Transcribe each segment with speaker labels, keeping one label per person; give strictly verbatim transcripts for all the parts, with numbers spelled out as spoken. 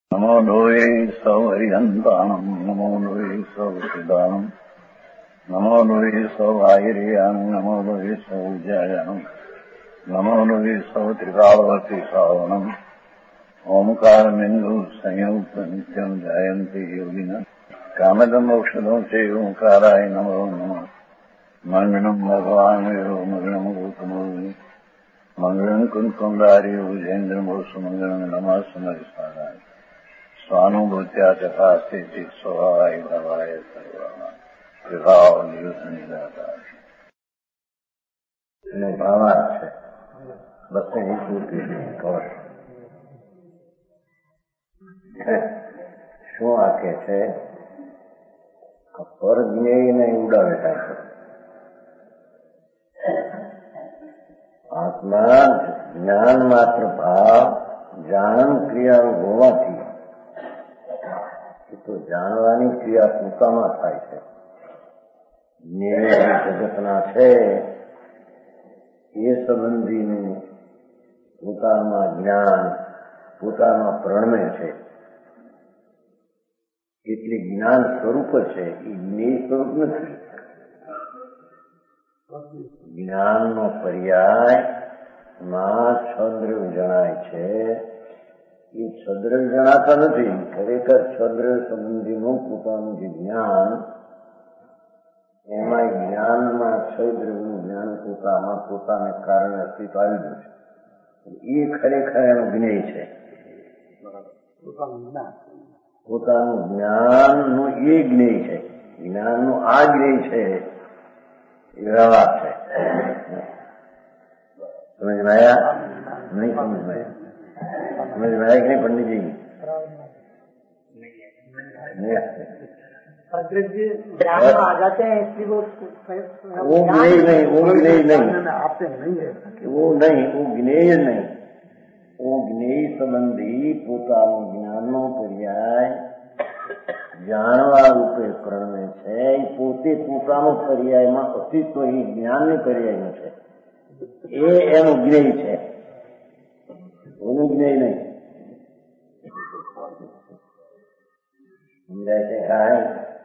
Speaker 1: નમો લોહે સૌહરિહંતાણમ નમો લોહે સૌસિદાનમ નમો લોહે સૌઆયર્યાન નમો લોહે સૌજ્યાયાન નમો લોહે સૌત્રિકાળવતી સાવનમ ઓમકારમિંદુ સંયુક્ત નિત્યમ જાયંતી યોગિના કામદમ ઔષધો છે ઓંકારાય નમો નમઃ મંગળમ ભગવાન મંગળમ ગૌતમો મંગળમ કુંકુંડાર્ય ભુજેન્દ્રમોષ મંગળમ નમઃ સમરિસારાય સ્વાનુભૂત્યા ચકાસ્તે સ્વભાવાય ભવાય સર્વા વિભાવ નિદાતા એનો ભાવાર્થ છે. બસો પૂરતી શું આખે છે? પર જ્ઞેયને ઉડાવે થાય છે. આત્મા જ્ઞાન માત્ર ભાવ જાણન ક્રિયા હોવાથી તો જાણવાની ક્રિયા પોતામાં થાય છે. જ્ઞેય જગતના છે એ સંબંધીનું પોતામાં જ્ઞાન પોતામાં પ્રણમે છે. એટલે જ્ઞાન સ્વરૂપ છે એ જ્ઞેય સ્વરૂપ નથી. જ્ઞાનનો પર્યાય માં છદ્રવ્ય જણાય છે. એ છદ્રવ્ય જણાતા નથી. ખરેખર છદ્રવ્ય સંબંધીનું પોતાનું જે જ્ઞાન, એમાં જ્ઞાનમાં છદ્રવ્યનું જ્ઞાન પોતામાં પોતાને કારણે અસ્તિત્વ આવી ગયું છે. એ ખરેખર એનું જ્ઞેય છે. પોતાનું જ્ઞાનનું એ જ્ઞેય છે. જ્ઞાનનું આ જ્ઞેય છે એ વ્યવહાર છે. સમજમાં આવ્યા? નહીં સમજમાં આવ્યા? समझ में आया कि नहीं पंडित जी?
Speaker 2: आ जाते हैं इसलिए वो
Speaker 1: वो ज्ञेय नहीं, वो ज्ञेय नहीं,
Speaker 2: आपसे नहीं है
Speaker 1: वो नहीं, वो ज्ञेय नहीं. वो ज्ञेय संबंधी પોતાનું જ્ઞાનનો પર્યાય જાણવા રૂપે પ્રણમે છે. એ પોતે પોતાનો પર્યાયમાં અસ્તિત્વ એ જ્ઞાનની પર્યાયનું છે. એ એનું જ્ઞેય છે. એનું જ્ઞેય નહીં. સમજાય છે? કાંઈ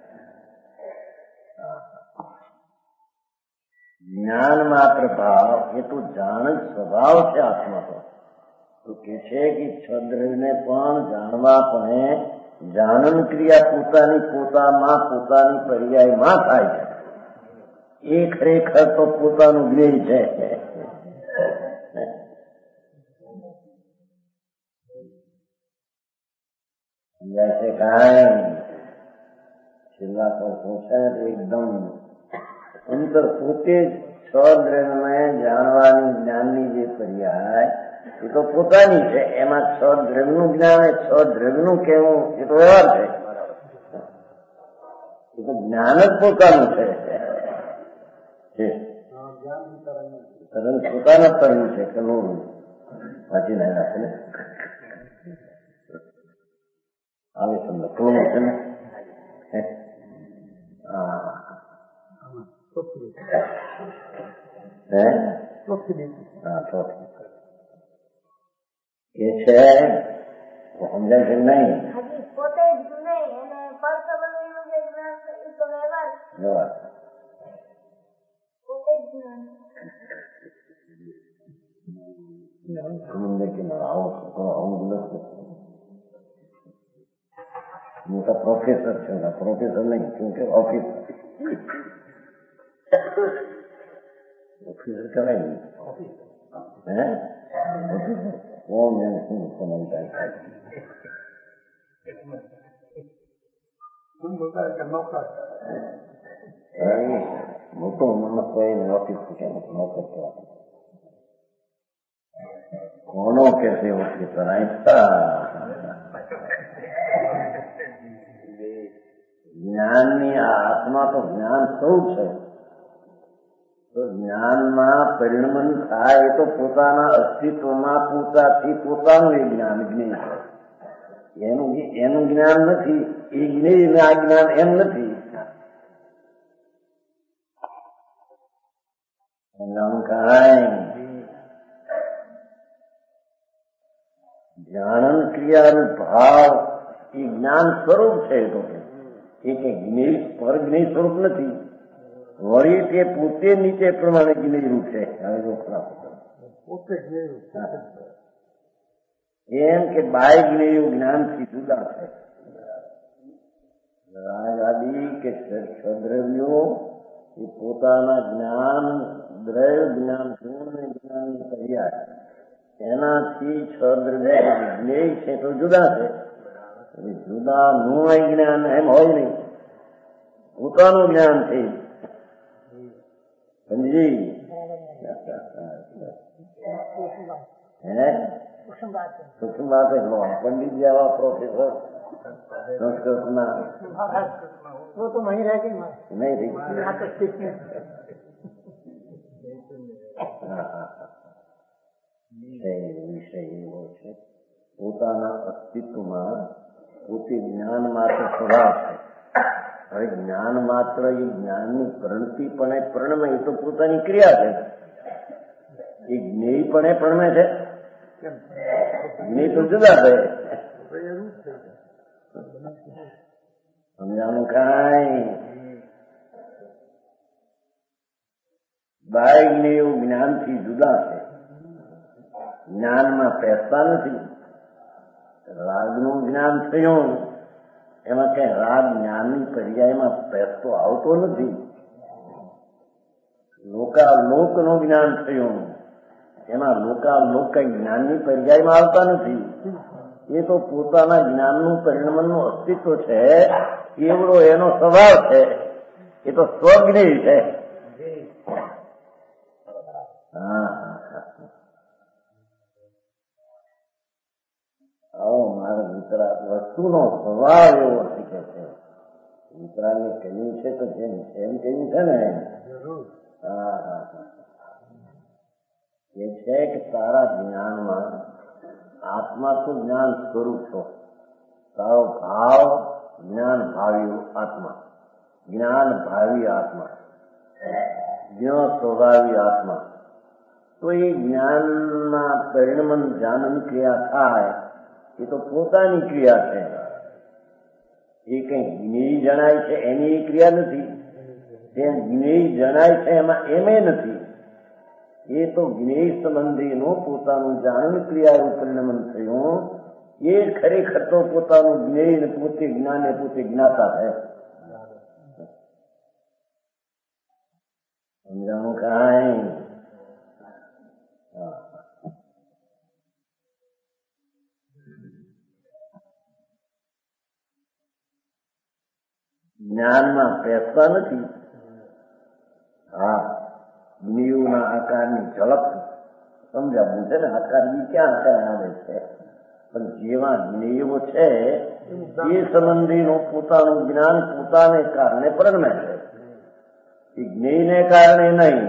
Speaker 1: જ્ઞાન માત્ર ભાવ એ તો જાણ જ સ્વભાવ છે આત્મા તો. તો કે છે કે છદ્રવ્યને પણ જાણવા પણ જાણન ક્રિયા પોતાની પોતામાં પોતાની પર્યાયમાં થાય છે. એ ખરેખર તો પોતાનું જ્ઞેય છે. સમજાય છે? કાંઈ છેલ્લા તો છે એકદમ અંતર પોતે જ છ દ્રવ્યને જાણવાની જ્ઞાનની જે પર્યાય એ તો પોતાની છે. એમાં છ દ્રવ્યનું જ્ઞાન છ દ્રવ્યનું કેવું એ તો વ્યવહાર છે. એ તો જ્ઞાન જ પોતાનું છે. તરંગ પોતાના તરંગ છે. પેલું વાંચી નાખ્યા છે ને આવે તમને ક્લોમ છે ને? હા કે છે સમજાય છે નહીં?
Speaker 3: પોતે જ નહીં અને પર સંબંધીનું જે જ્ઞાન છે એ તો વ્યવહાર પોતે જ જ્ઞાન
Speaker 1: સમજે કે આવો આવું નથી. મોટા પ્રોફેસર છે. પ્રોફેસર નહીં કેમકે ઓફિસર ઓફિસર કહેવાય નહીં. હે ઓફિસર કોણ જાણે શું સમજતા થાય? મોટો માણસ હોય ઓફિસ નોકર કહેવાય. કોનો કે છે ઓફિસર? જ્ઞાનની આ આત્મા તો જ્ઞાન સૌ છે. તો જ્ઞાનમાં પરિણમન થાય એ તો પોતાના અસ્તિત્વમાં પોતાથી પોતાનું એ જ્ઞાન જ્ઞેય છે. એનું એનું જ્ઞાન નથી. એ જ્ઞેય આ જ્ઞાન એમ નથી. સમજાણું? કાંઈ જાણન ક્રિયાનો ભાવ એ જ્ઞાન સ્વરૂપ છે. એ તો એ કઈ જ્ઞેય પર જ્ઞેય સ્વરૂપ નથી. વળી તે પોતે નીચે પ્રમાણે જ્ઞેય રૂપ છે. હવે જો ખરાબ
Speaker 2: પોતે
Speaker 1: એમ કે બાહ્ય જ્ઞેય જ્ઞાનથી જુદા છે. રાગ આદિ કે સદ્રવ્યો એ પોતાના જ્ઞાન દ્રવ્ય જ્ઞાન પૂર્ણ જ્ઞાનની પર્યાય એનાથી છ દ્રવ્ય જ્ઞેય છે તો જુદા છે. જુદા નું જ્ઞાન એમ હોય નહીં, પોતાનું જ્ઞાન છે. સમજી? હે સૂક્ષ્મ વાત લો. પંડિત જેવા પ્રોફેસર સંસ્કૃતના
Speaker 2: वो तो वहीं रह गई
Speaker 1: નહીં રહી.
Speaker 2: यहाँ तक सीखने
Speaker 1: વિષય એવો છે પોતાના અસ્તિત્વમાં પોતે જ્ઞાન માત્ર સ્વભાવ છે. હવે જ્ઞાન માત્ર એ જ્ઞાનની પ્રણતિ પણ એ પ્રણમે એ તો પોતાની ક્રિયા છે. એ જ્ઞેય પણ એ પ્રણમે છે. જ્ઞેય તો જુદા છે. સમજાનું કાંઈ બાહ્ય જ્ઞેયો જ્ઞાનથી જુદા છે. જ્ઞાનમાં પહેરતા નથી. રાગનું જ્ઞાન થયું એમાં કઈ રાગ જ્ઞાનની પર્યાયમાં પહેરતો આવતો નથી. લોકાલોકનું જ્ઞાન થયું એમાં લોકાલોક કઈ જ્ઞાનની પર્યાયમાં આવતા નથી. એ તો પોતાના જ્ઞાનનું પરિણમનનું અસ્તિત્વ છે. એવડો એનો સ્વભાવ છે. એ તો સ્વજ્ઞેય છે. હા આવો મારા મિત્રા વસ્તુનો સ્વભાવ એવો શીખે છે. મિત્રાને કહ્યું છે તો જેમ એમ કહ્યું છે ને. હા હા એ છે કે તારા જ્ઞાનમાં આત્મા તો જ્ઞાન સ્વરૂપ છો. તારો ભાવ જ્ઞાન ભાવી આત્મા, જ્ઞાન ભાવી આત્મા, જ્ઞ સ્વભાવી આત્મા. તો એ જ્ઞાનમાં પરિણમન જાનન ક્રિયા થાય એ તો પોતાની ક્રિયા છે. એ કઈ જ્ઞેય જણાય છે એની એ ક્રિયા નથી. જેમ જ્ઞેય જણાય છે એમાં એમે નથી. એ તો જ્ઞેય સંબંધીનું પોતાનું જાણન ક્રિયાનું પરિણમન થયું. એ ખરેખર તો પોતાનું જ્ઞેય ને પોતે જ્ઞાન એ પોતે જ્ઞાતા છે. સમજાણું કાંઈ? જ્ઞાનમાં પેસતા નથી. હા જ્ઞેયોના આકારની ઝલક સમજાવવું છે ને. આકાર બી ક્યાં આકાર આવે છે? પણ જેવા જ્ઞેયો છે એ સંબંધીનું પોતાનું જ્ઞાન પોતાને કારણે પ્રગમે છે. એ જ્ઞેયને કારણે નહીં.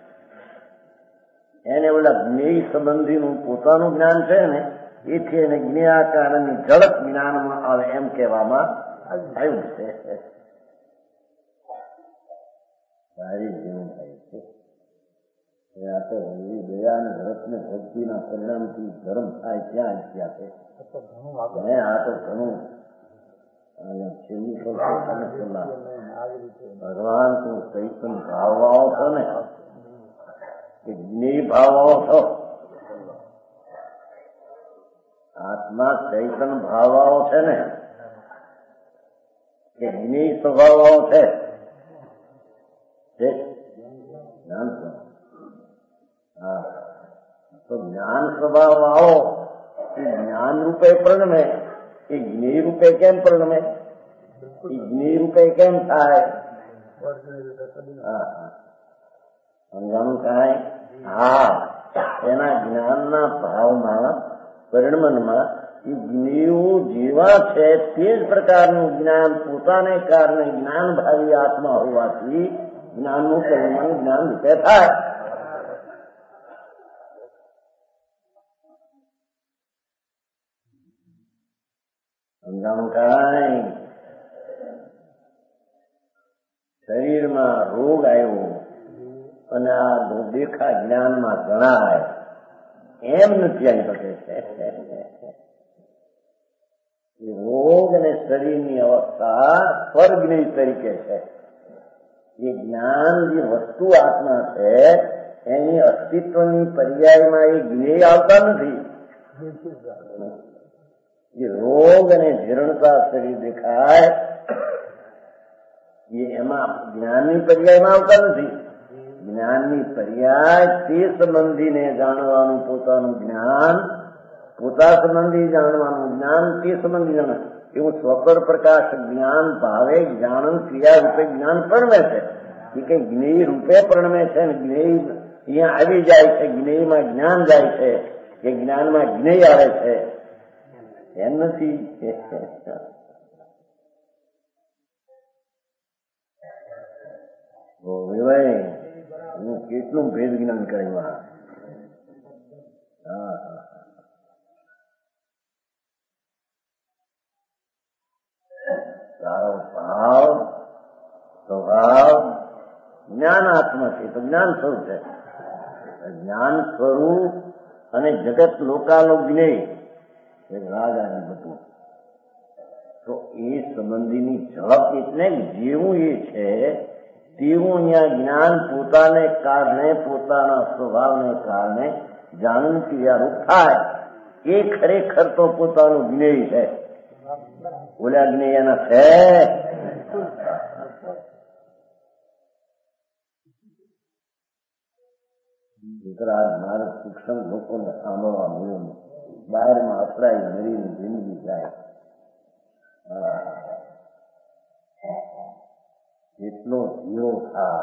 Speaker 1: એને ઓલા જ્ઞેય સંબંધીનું પોતાનું જ્ઞાન છે ને એથી એને જ્ઞેયાકારની ઝલક જ્ઞાનમાં આવે એમ કહેવામાં આવ્યું છે. સારી જેવું થાય છે. આ તો દયા અને ધરતને ભક્તિના પરિણામથી ધર્મ થાય ત્યાં ગયા છે. આ તો ઘણું ભગવાન તું ચૈતન ભાવવાઓ છો ને કે જ્ઞેય ભાવવાઓ છો. આત્મા ચૈતન ભાવવાઓ છે ને કે જ્ઞેય સ્વભાવવાઓ છે. જ્ઞાન હા તો જ્ઞાન સ્વભાવ આવો એ જ્ઞાન રૂપે પ્રણમે. એ જ્ઞેય રૂપે કેમ પ્રણમે? એ જ્ઞેય રૂપે કેમ થાય? હા સમજાણું કાંઈ? હા એના જ્ઞાનના ભાવમાં પરિણમનમાં એ જ્ઞેયો જેવા છે તે જ પ્રકારનું જ્ઞાન પોતાને કારણે જ્ઞાન ભાવી આત્મા હોવાથી જ્ઞાનનું પરિણામ જ્ઞાન રૂપે થાય. સમજાણું કાંઈ? શરીરમાં રોગ આવ્યો અને આ દેખા જ્ઞાનમાં ગણાય એમ નથી આવી શકે છે. રોગ શરીરની અવસ્થા પરજ્ઞેય તરીકે છે. એ જ્ઞાન જે વસ્તુ આત્મા છે એની અસ્તિત્વની પર્યાયમાં એ જ્ઞેય આવતા નથી. જે રોગ અને જીર્ણતા શરીર દેખાય એ એમાં જ્ઞાનની પર્યાયમાં આવતા નથી. જ્ઞાનની પર્યાય તે સંબંધીને જાણવાનું પોતાનું જ્ઞાન, પોતા સંબંધી જાણવાનું જ્ઞાન, તે સંબંધી જાણ એવું સ્વપર પ્રકાશ જ્ઞાન ભાવે જાણન ક્રિયા રૂપે જ્ઞાન પરમે છે. એ કઈ જ્ઞેય રૂપે પરમે છે ને જ્ઞેય અહીંયા આવી જાય છે, જ્ઞેયમાં જ્ઞાન જાય છે કે જ્ઞાનમાં જ્ઞેય આવે છે એમ નથી. હું કેટલું ભેદ જ્ઞાન કર્યું. હા તારો ભાવ સ્વભાવ જ્ઞાનાત્મક છે તો જ્ઞાન સ્વરૂપ છે. જ્ઞાન સ્વરૂપ અને જગત લોકાલો જ્ઞેય રાજાને બધું તો એ સંબંધીની ઝડપ એટલે જેવું એ છે તેવું અહીંયા જ્ઞાન પોતાને કારણે પોતાના સ્વભાવને કારણે જાણન ક્રિયારૂપ થાય. એ ખરેખર તો પોતાનું જ્ઞેય છે. ઓલા જ્ઞેય એના છે. મારે સૂક્ષ્મ લોકોને સાંભળવા મળ્યું. બહારમાં અથડાઈ મરીને જિંદગી જાય. એટલો જીવો થા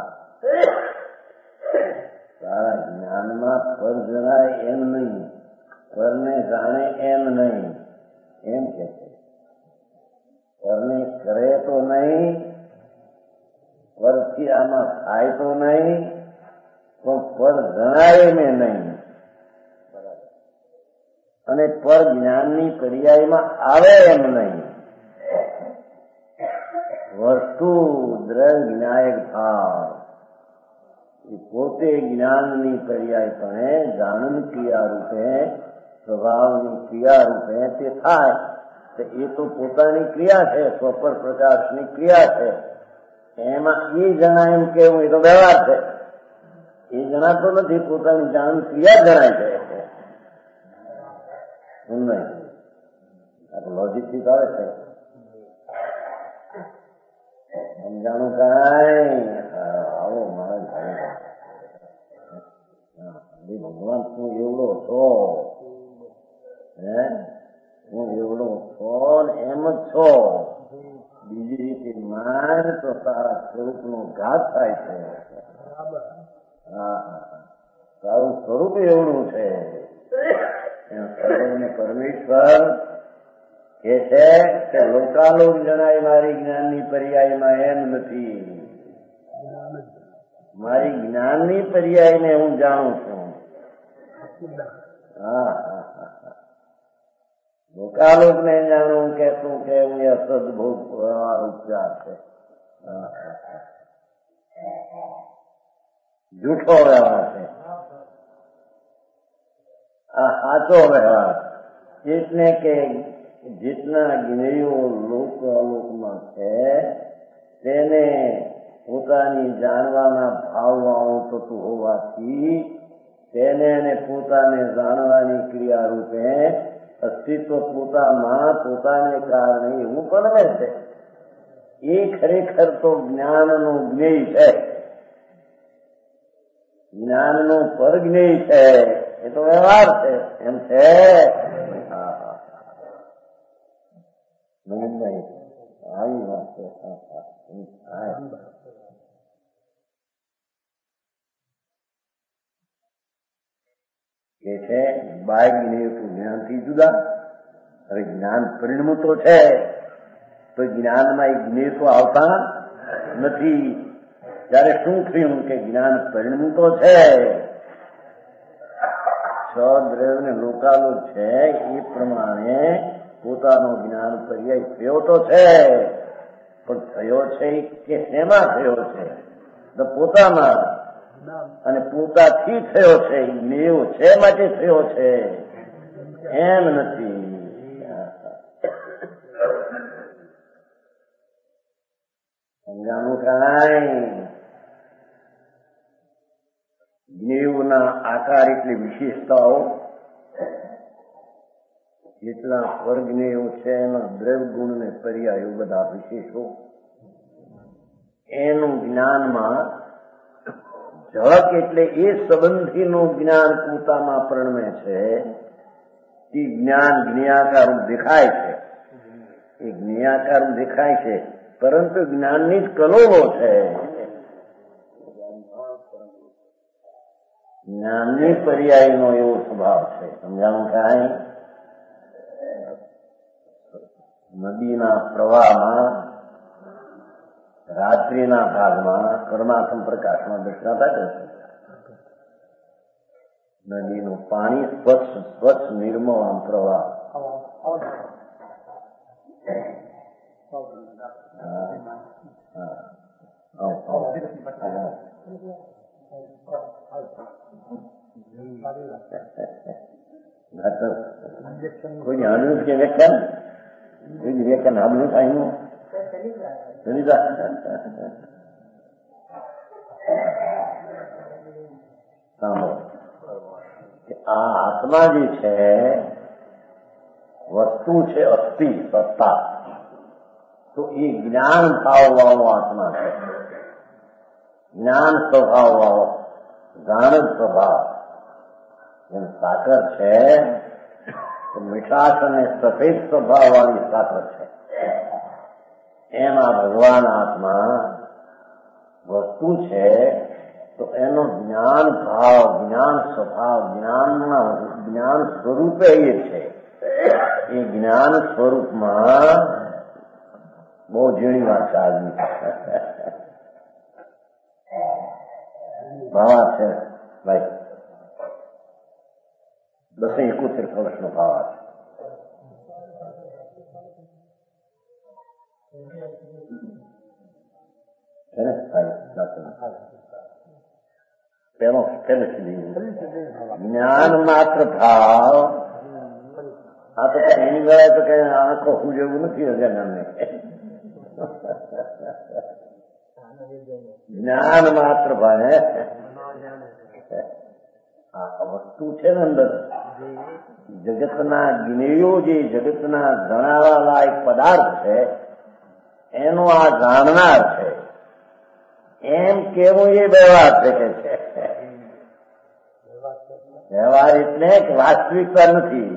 Speaker 1: તારા જ્ઞાનમાં પર જણાય એમ નહીં, પરને જાણે એમ નહીં. એમ કે છે પરને કરે તો નહીં, પરથી આમાં થાય તો નહીં, પણ પર જણાય મેં નહીં. અને પર જ્ઞાનની પર્યાયમાં આવે એમ નહીં. વસ્તુ દ્રવ્ય જ્ઞાયક ભાવ એ પોતે જ્ઞાનની પર્યાયપણે જાણન ક્રિયા રૂપે સ્વભાવની ક્રિયા રૂપે તે થાય તો એ તો પોતાની ક્રિયા છે, સ્વપર પ્રકાશની ક્રિયા છે. એમાં એ જણાય એમ કેવું એ તો વ્યવહાર છે. એ જણાતો નથી, પોતાની જાણન ક્રિયા જણાય છે. નહીં આ તો લોજિક થી આવે છે. સમજાણું કાંઈ આવો મારા ભગવાન તું એવડો છો, હે હું એવડો છો ને એમ જ છો. બીજી રીતે માન તો તારા સ્વરૂપ નો ઘાત થાય છે. હા તારું સ્વરૂપ એવડું છે. પરમેશ્વર કે છે કે લોકાલોક જણાય મારી જ્ઞાનની પર્યાયમાં એમ નથી. મારી જ્ઞાનની પર્યાયને હું જાણું છું. હા લોકાલોક ને જાણું કે તું કે હું એ સદભોગ ઉપચાર છે. જૂઠો વ્યવહાર છે. આ સાચો વ્યવહાર એટલે કે જેટલા જ્ઞેયો લોક અલોકમાં છે તેને પોતાની જાણવાના ભાવવાળું થતું હોવાથી તેને અને પોતાને જાણવાની ક્રિયા રૂપે અસ્તિત્વ પોતામાં પોતાને કારણે એવું બને છે. એ ખરેખર તો જ્ઞાનનું જ્ઞેય છે. જ્ઞાનનું પરજ્ઞેય છે. એ તો વ્યવહાર છે. એમ છે. નવીનભાઈ આવી વાત છે. કે છે બાય જ્ઞેય તો જ્ઞાનથી જુદા. હવે જ્ઞાન પરિણમું તો છે તો જ્ઞાનમાં એ જ્ઞેય તો આવતા નથી. ત્યારે શું થયું કે જ્ઞાન પરિણમું તો છે, છ દ્રવ્ય ને લોકાલો છે એ પ્રમાણે પોતાનો જ્ઞાન પર્યાય થયો તો છે. પણ થયો છે કે શેમાં થયો છે? તો પોતામાં. અને પોતાથી થયો છે. જ્ઞેય છે માટે થયો છે એમ નથી. સમજાણું કાંઈ? જ્ઞેયના આકાર એટલે વિશેષતાઓ, જેટલા સ્વર્ગનેયો છે એના દ્રવ્ય ગુણ ને પર્યાયો બધા વિશેષો, એનું જ્ઞાનમાં ઝળક એટલે એ સંબંધીનું જ્ઞાન પોતામાં પ્રણમે છે. એ જ્ઞાન જ્ઞેયાકાર દેખાય છે, એ જ્ઞેયાકાર દેખાય છે, પરંતુ જ્ઞાનની જ કલોલો છે. જ્ઞાનની પર્યાયનો એવો સ્વભાવ છે. સમજાણું કાંઈ? નદીના પ્રવાહમાં રાત્રિના ભાગમાં કર્માથમ પ્રકાશમાં દર્શાતા કરશે. નદીનું પાણી સ્વચ્છ સ્વચ્છ નિર્મળ આમ પ્રવાહ. કોઈ જાણ્યું છે વ્યાખ્યાન? કોઈ વ્યાખ્યાન સાંભળ્યું થાય? સાંભળો, આ આત્મા જે છે વસ્તુ છે, અસ્થિ સત્તા, તો એ જ્ઞાન ભાવ વાળો આત્મા છે. જ્ઞાન સ્વભાવ વાળો, જાણ સ્વભાવ. જેમ સાકર છે તો મીઠાશ અને સફેદ સ્વભાવ વાળી સાકર છે, એમાં ભગવાન આત્મા વસ્તુ છે તો એનો જ્ઞાન ભાવ, જ્ઞાન સ્વભાવ, જ્ઞાનના જ્ઞાન સ્વરૂપે એ છે. એ જ્ઞાન સ્વરૂપમાં બહુ ઝીણી વાત છે આજની. ભાવા છે ભાઈ, બસો એકોતેર વર્ષનો ભાવા છે. પેલો જ્ઞાન માત્ર ભાવ. આ તો એની ગયા તો કઈ આંખો હું જેવું નથી અજાણ્યાને. જ્ઞાન માત્ર ભાવ. આ વસ્તુ છે ને અંદર જગતના જ્ઞેયો, જે જગતના ગણાવા લાયક પદાર્થ છે એનો આ જાણનાર છે એમ કેવું એ વ્યવહાર છે કે છે. વ્યવહાર એટલે વાસ્તવિકતા નથી.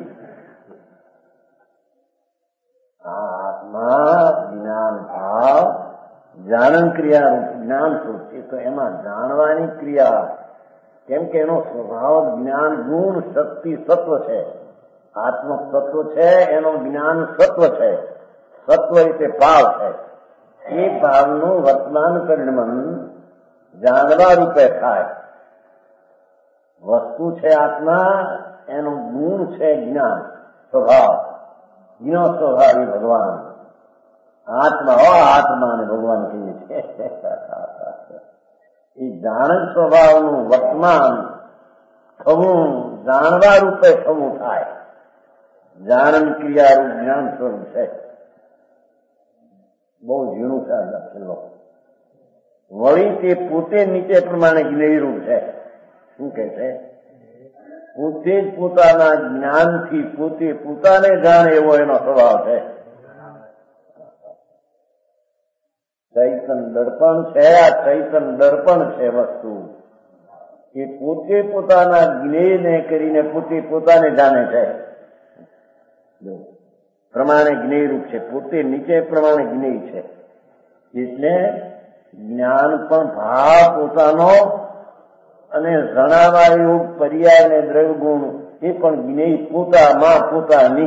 Speaker 1: આ આત્મા જ્ઞાન ભાવ જાણન ક્રિયા જ્ઞાન શું છે તો એમાં જાણવાની ક્રિયા, કેમ કે એનો સ્વભાવ જ્ઞાન ગુણ શક્તિ સત્વ છે. આત્મ સત્વ છે, એનો જ્ઞાન સત્વ છે. સત્વ એટલે ભાવ છે. એ ભાવનું વર્તમાન પરિણમન જાણવા રૂપે થાય. વસ્તુ છે આત્મા, એનો ગુણ છે જ્ઞાન સ્વભાવ. જ્ઞ સ્વભાવ એ ભગવાન આત્મા. હો આત્માને ભગવાન કહીએ છીએ. એ જાણ સ્વભાવનું વર્તમાન થવું, જાણવા રૂપે થવું થાય. જાણન ક્રિયા રૂપ જ્ઞાન સ્વરૂપ છે. બહુ ઝીણું છે આ લક્ષણો. વળી તે પોતે નીચે પ્રમાણે જ્ઞેયરૂપ છે. શું કે છે? પોતે જ પોતાના જ્ઞાનથી પોતે પોતાને જાણે એવો એનો સ્વભાવ છે. ચૈતન દર્પણ છે. આ ચૈતન દર્પણ છે વસ્તુ. એ પોતે પોતાના જ્ઞેયને કરીને પોતે પોતાને જાણે છે. પ્રમાણે જ્ઞેયરૂપ છે. પોતે નીચે પ્રમાણે જ્ઞેય છે. એટલે જ્ઞાન પણ ભાવ પોતાનો અને જણાવા યોગ પર્યાય ને દ્રવ્ય ગુણ એ પણ જ્ઞેય પોતામાં પોતાની.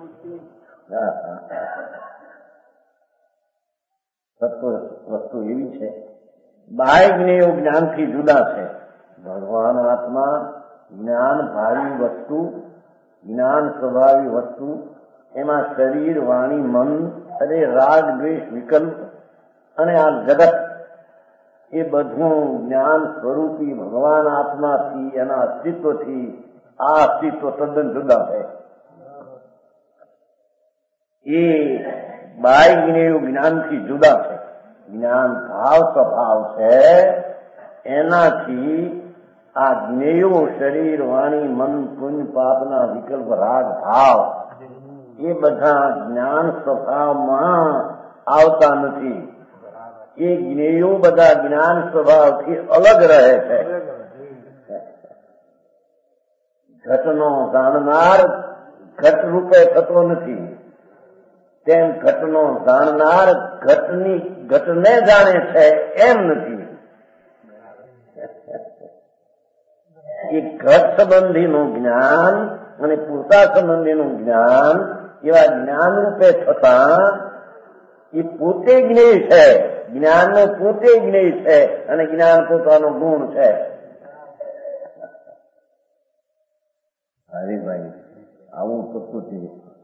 Speaker 1: તત્વ વસ્તુ એવી છે. બાહ્ય જ્ઞેયો જ્ઞાનથી જુદા છે. ભગવાન આત્મા જ્ઞાન ભાવી વસ્તુ, જ્ઞાન સ્વભાવી વસ્તુ, એમાં શરીર, વાણી, મન અને રાગ, દ્વેષ, વિકલ્પ અને આ જગત એ બધું જ્ઞાન સ્વરૂપી ભગવાન આત્માથી, એના અસ્તિત્વથી આ અસ્તિત્વ તદ્દન જુદા છે. એ બાહ્ય જ્ઞેયો જ્ઞાનથી જુદા છે. જ્ઞાન ભાવ સ્વભાવ છે, એનાથી આ જ્ઞેયો શરીર વાણી મન પુણ્ય પાપના વિકલ્પ રાગ ભાવ એ બધા જ્ઞાન સ્વભાવમાં આવતા નથી. એ જ્ઞેયો બધા જ્ઞાન સ્વભાવથી અલગ રહે છે. ઘટનો જાણનાર ઘટ રૂપે થતો નથી, તેમ ઘટનો જાણનાર ઘટની ઘટને જાણે છે એમ નથી. એ ઘટ સંબંધીનું જ્ઞાન અને પૂરતા સંબંધીનું જ્ઞાન એવા જ્ઞાન રૂપે થતા એ પોતે જ્ઞેય છે, જ્ઞાનનો પોતે જ્ઞેય છે અને જ્ઞાન પોતાનો ગુણ છે. હરિભાઈ આવું પ્રકૃતિ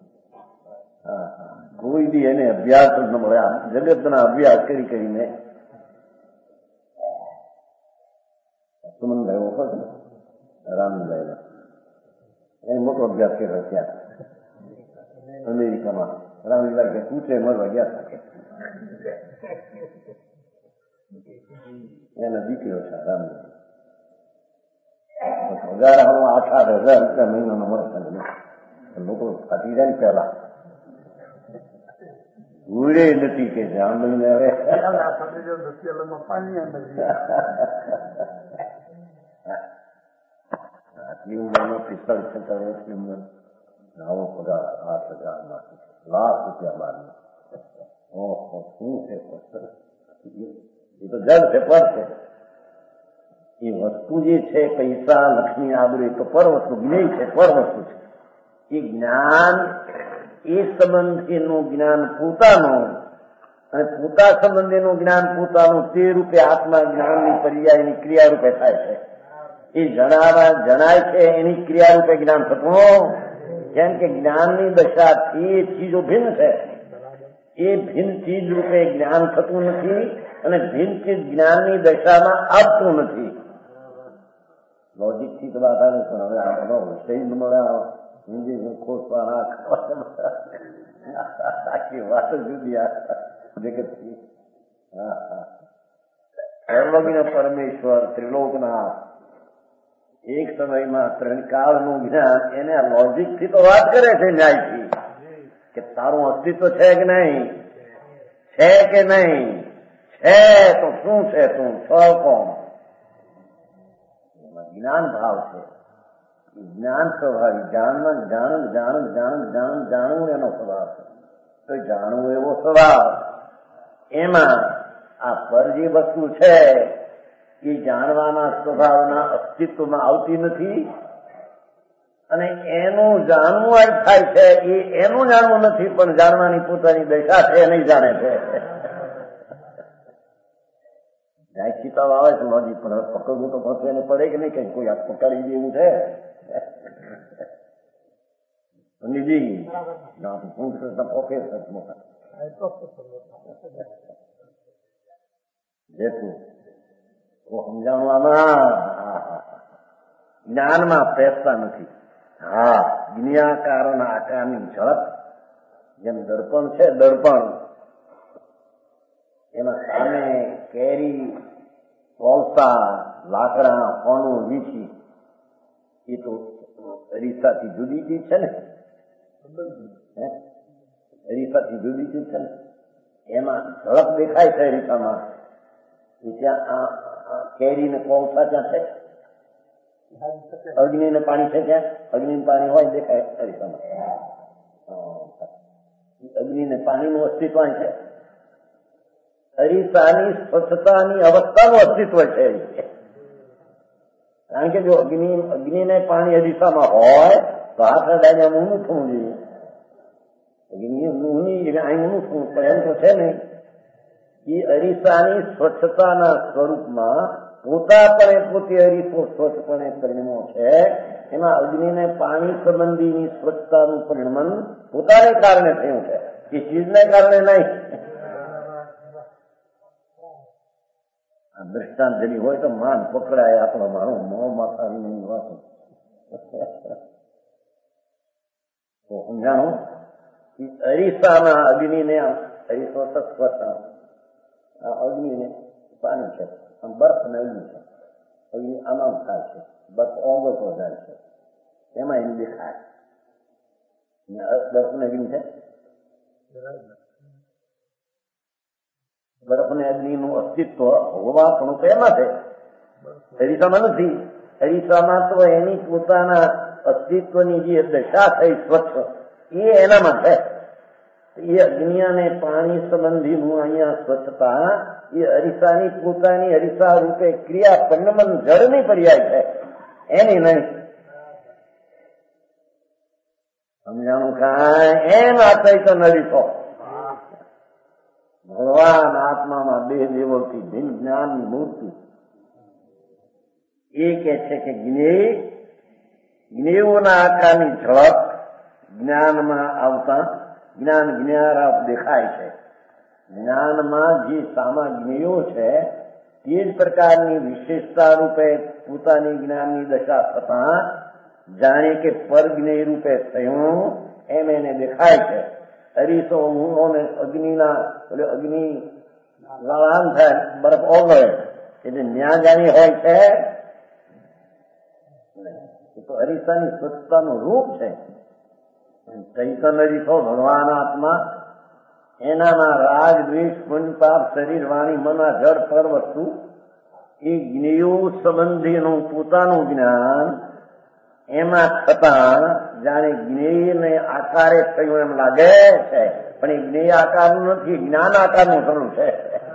Speaker 1: કોઈ બી એને અભ્યાસ જ ન મળે. જગતના અભ્યાસ કરી કરીને સુમનભાઈ ઓળખો છો ને, રામભાઈ એને મોટો અભ્યાસ કર્યો ત્યાં અમેરિકામાં. રામભાઈ કે પૂછે મળવા ગયા શકે એના દીકરીઓ છે રામભાઈ. હજાર આઠ આઠ હજાર રૂપિયા મહિનાનો મળશે લોકો ખાતી જાય ને પેલા ભૂલે નથી કે જાંબલીને હવે આટલી ઉંમરમાં પિસ્તાળીસ છતાં વર્ષની ઉંમર આવો પગાર આઠ હજાર માંથી લાખ રૂપિયા બાર. ઓહો શું છે એ તો જડ છે, પર છે. એ વસ્તુ જે છે પૈસા લક્ષ્મી આબરૂ તો પર વસ્તુ જ્ઞેય છે, પર વસ્તુ છે. એ જ્ઞાન એ સંબંધીનું જ્ઞાન પોતાનું અને પોતા સંબંધીનું જ્ઞાન પોતાનું તે રૂપે આત્મા જ્ઞાનની પર્યાયની ક્રિયા રૂપે થાય છે. એ જણાવા જણાય છે એની ક્રિયા રૂપે જ્ઞાન થતું. કેમ કે જ્ઞાનની દશાથી એ ચીજો ભિન્ન છે. એ ભિન્ન ચીજ રૂપે જ્ઞાન થતું નથી અને ભિન્ન ચીજ જ્ઞાનની દશામાં આવતું નથી. લોજિક થી તો વાત આવે પણ હવે આ સહી મળ્યા હિન્દી ખોટવા આખી વાત જુદી જગતથી. હા હા સર્વજ્ઞ પરમેશ્વર ત્રિલોકના એક સમયમાં ત્રણ કાળનું જ્ઞાન એને લોજિક થી તો વાત કરે છે, ન્યાયથી કે તારું અસ્તિત્વ છે કે નહીં, છે કે નહીં, છે તો શું છે, તું છ કોણ. જ્ઞાન ભાવ છે, જ્ઞાન સ્વભાવ. જાણવું જાણ જાણ જાણ જાણ જાણવું એનો સ્વભાવ છે. તો જાણવું એવો સ્વભાવ એમાં આ પર જે વસ્તુ છે એ જાણવાના સ્વભાવના અસ્તિત્વમાં આવતી નથી અને એનું જાણવું જ થાય છે. એ એનું જાણવું નથી પણ જાણવાની પોતાની દશા છે નહીં જાણે છે. જાયચિતા આવે છે લોજી પણ પકડવું તો પછી એને પડે કે નહીં, કઈ કોઈ હાથ પકડી દેવું છે નિજી પ્રોફેસર મોટા જેટલું સમજાણું આમાં જ્ઞાનમાં પેસતા નથી. હા જ્ઞાકારના આકારની ઝડપ જેમ દર્પણ છે, દર્પણ એના સામે કેરી કોલસા લાકડા કોનું વીછી એ તો અરીસાથી જુદી ચીજ છે ને, અરીસાથી જુદી ચીજ છે ને. એમાં ઝડપ દેખાય છે અરીસામાં. એ ત્યાં કેરી ને કોલસા ત્યાં છે, અગ્નિ ને પાણી છે ત્યાં, અગ્નિ પાણી હોય દેખાય અરીસામાં. અગ્નિ ને પાણીનું અસ્તિત્વ છે. અરીસાની સ્વચ્છતાની અવસ્થાનું અસ્તિત્વ છે. કારણ કે જો અગ્નિ અગ્નિ ને પાણી અરીસામાં હોય તો હાથ અડાઈને ઊનું થવું જોઈએ. અગ્નિ ઊની અહીં ઊનું થવું પણ એમ તો છે નહીં. એ અરીસાની સ્વચ્છતાના સ્વરૂપમાં પોતાપણે પોતે અરીસો સ્વચ્છપણે પરિણમો છે. એમાં અગ્નિને પાણી સંબંધીની સ્વચ્છતાનું પરિણમન પોતાને કારણે થયું છે, એ ચીજને કારણે નહીં. દ્રષ્ટાંત જેની હોય તો માન પકડાય આપણો મારો મોં માથા વિની વાત તો સમજાણું. અરીસાના અગ્નિને અરીસો સ્વચ્છ આ અગ્નિ ને પાણી છે, આમ બરફ ને અગ્નિ છે. અગ્નિ આમાં થાય છે, બરફ ઓગળતો જાય છે, એમાં એમ દેખાય. બરફ ને અગ્નિ છે, બરફ ને અગ્નિ નું અસ્તિત્વ હોવા પણ એમાં છે, અરીસામાં નથી. અરીસામાં તો એની પોતાના અસ્તિત્વની જે દશા થઈ સ્વચ્છ એ એનામાં છે. એ અગ્નિ અને પાણી સંબંધીનું અહીંયા સ્વચ્છતા એ અરીસાની પોતાની અરીસા રૂપે ક્રિયા પન્નમન જળની પર્યાય છે, એની નહીં. સમજાણું કાંઈ? એમ આ ચૈતન્ય અરીસો ભગવાન આત્મામાં બે દેવોથી ભિન્ન જ્ઞાનની મૂર્તિ. એ કે છે કે જ્ઞેય જ્ઞેયોના આકારની ઝળક જ્ઞાનમાં આવતા જ્ઞાન જ્ઞારાપ દેખાય છે. જ્ઞાનમાં જે સામા જ્ઞેયો છે તે જ પ્રકારની વિશેષતા રૂપે પોતાની જ્ઞાનની દશા થતા જાણે કે પરજ્ઞેય રૂપે થયું એમ એને દેખાય છે. અરીસો ઊંઘોને અગ્નિના અગ્નિ લાલાન થાય, બરફ ઓગળે એટલે ન્યા જાણી હોય છે. એ તો અરીસાની સ્વચ્છતાનું રૂપ છે. ચૈતન્ય અરીસો ભગવાન આત્મા એનામાં રાગ દ્વેષ પુણ્ય પાપ શરીર વાણી મન આ જળ પર વસ્તુ એ જ્ઞેયો સંબંધીનું પોતાનું જ્ઞાન એમાં થતા જાણે જ્ઞેયને આકારે થયું એમ લાગે છે, પણ એ જ્ઞેય આકારનું નથી, જ્ઞાન આકારનું થયું છે.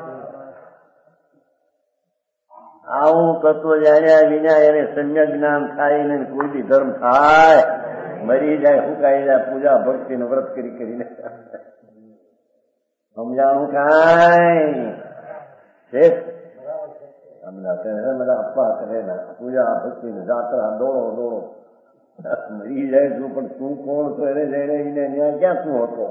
Speaker 1: આવું તત્વ જાણ્યા વિના એને સમ્યક જ્ઞાન થાય ને કોઈ બી ધર્મ થાય, મરી જાય, હુકાઈ જાય, પૂજા ભક્તિ ને વ્રત કરી કરીને. સમજાણું કાંઈ? બધા અપવા કરે ને પૂજા ભક્તિ ને જાત્રા દોડો દોડો મરી જાય છું, પણ તું કોણ તો એને જઈને ત્યાં ક્યાં તું હતો?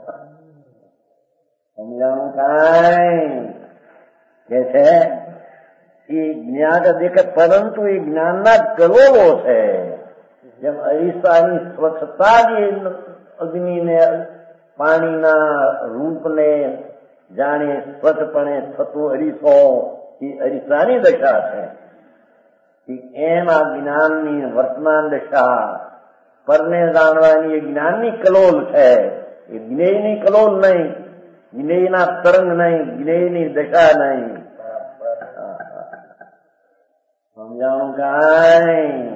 Speaker 1: સમજાણું કાંઈ? કે છે એ જ્ઞાન દેખે, પરંતુ એ જ્ઞાનના કરોડો છે. જેમ અરીસાની સ્વચ્છતા જે અગ્નિને પાણીના રૂપને જાણે સ્વચ્છપણે થતું અરીસો એ અરીસાની દશા છે. એમ આ જ્ઞાનની વર્તમાન દશા પરને જાણવાની એ જ્ઞાનની કલોલ છે. એ જ્ઞેયની કલોલ નહીં, જ્ઞેયના તરંગ નહીં, જ્ઞેયની દશા નહીં. સમજાણું કાંઈ?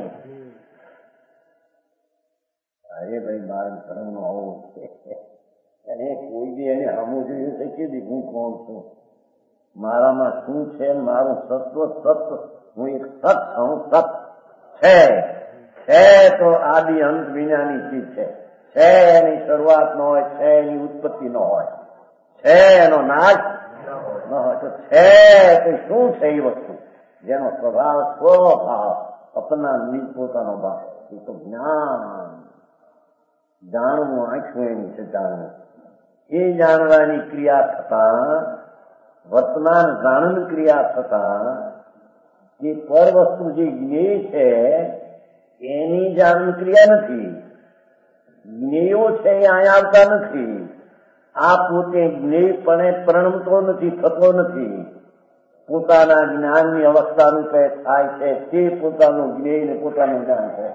Speaker 1: અરે ભાઈ મારા ધર્મ નો આવું છે, અને કોઈ બી એને હમું જોયું છે કે હું કોણ છું, મારામાં શું છે, મારું સત્વ સત્વ, હું એક સત છું. સત છે છે તો આદિ અંત વિનાની ચીજ છે. છે એની શરૂઆત ન હોય, છે એની ઉત્પત્તિ ન હોય, છે એનો નાશ ન હોય. તો છે તો શું છે? એ વસ્તુ જેનો સ્વભાવ સ્વભાવ અપના નિજ પોતાનો ભાવ, એ તો જ્ઞાન. જાણવું આંખું એની છે, જાણવું એ જાણવાની ક્રિયા થતા વર્તમાન જાણન ક્રિયા થતા જે પર વસ્તુ જે જ્ઞેય છે એની જાણન ક્રિયા નથી. જ્ઞેયો છે એ અહીંયા આવતા નથી. આ પોતે જ્ઞેયપણે પ્રણમતો નથી, થતો નથી. પોતાના જ્ઞાનની અવસ્થા રૂપે થાય છે તે પોતાનું જ્ઞેય ને પોતાનું જ્ઞાન છે.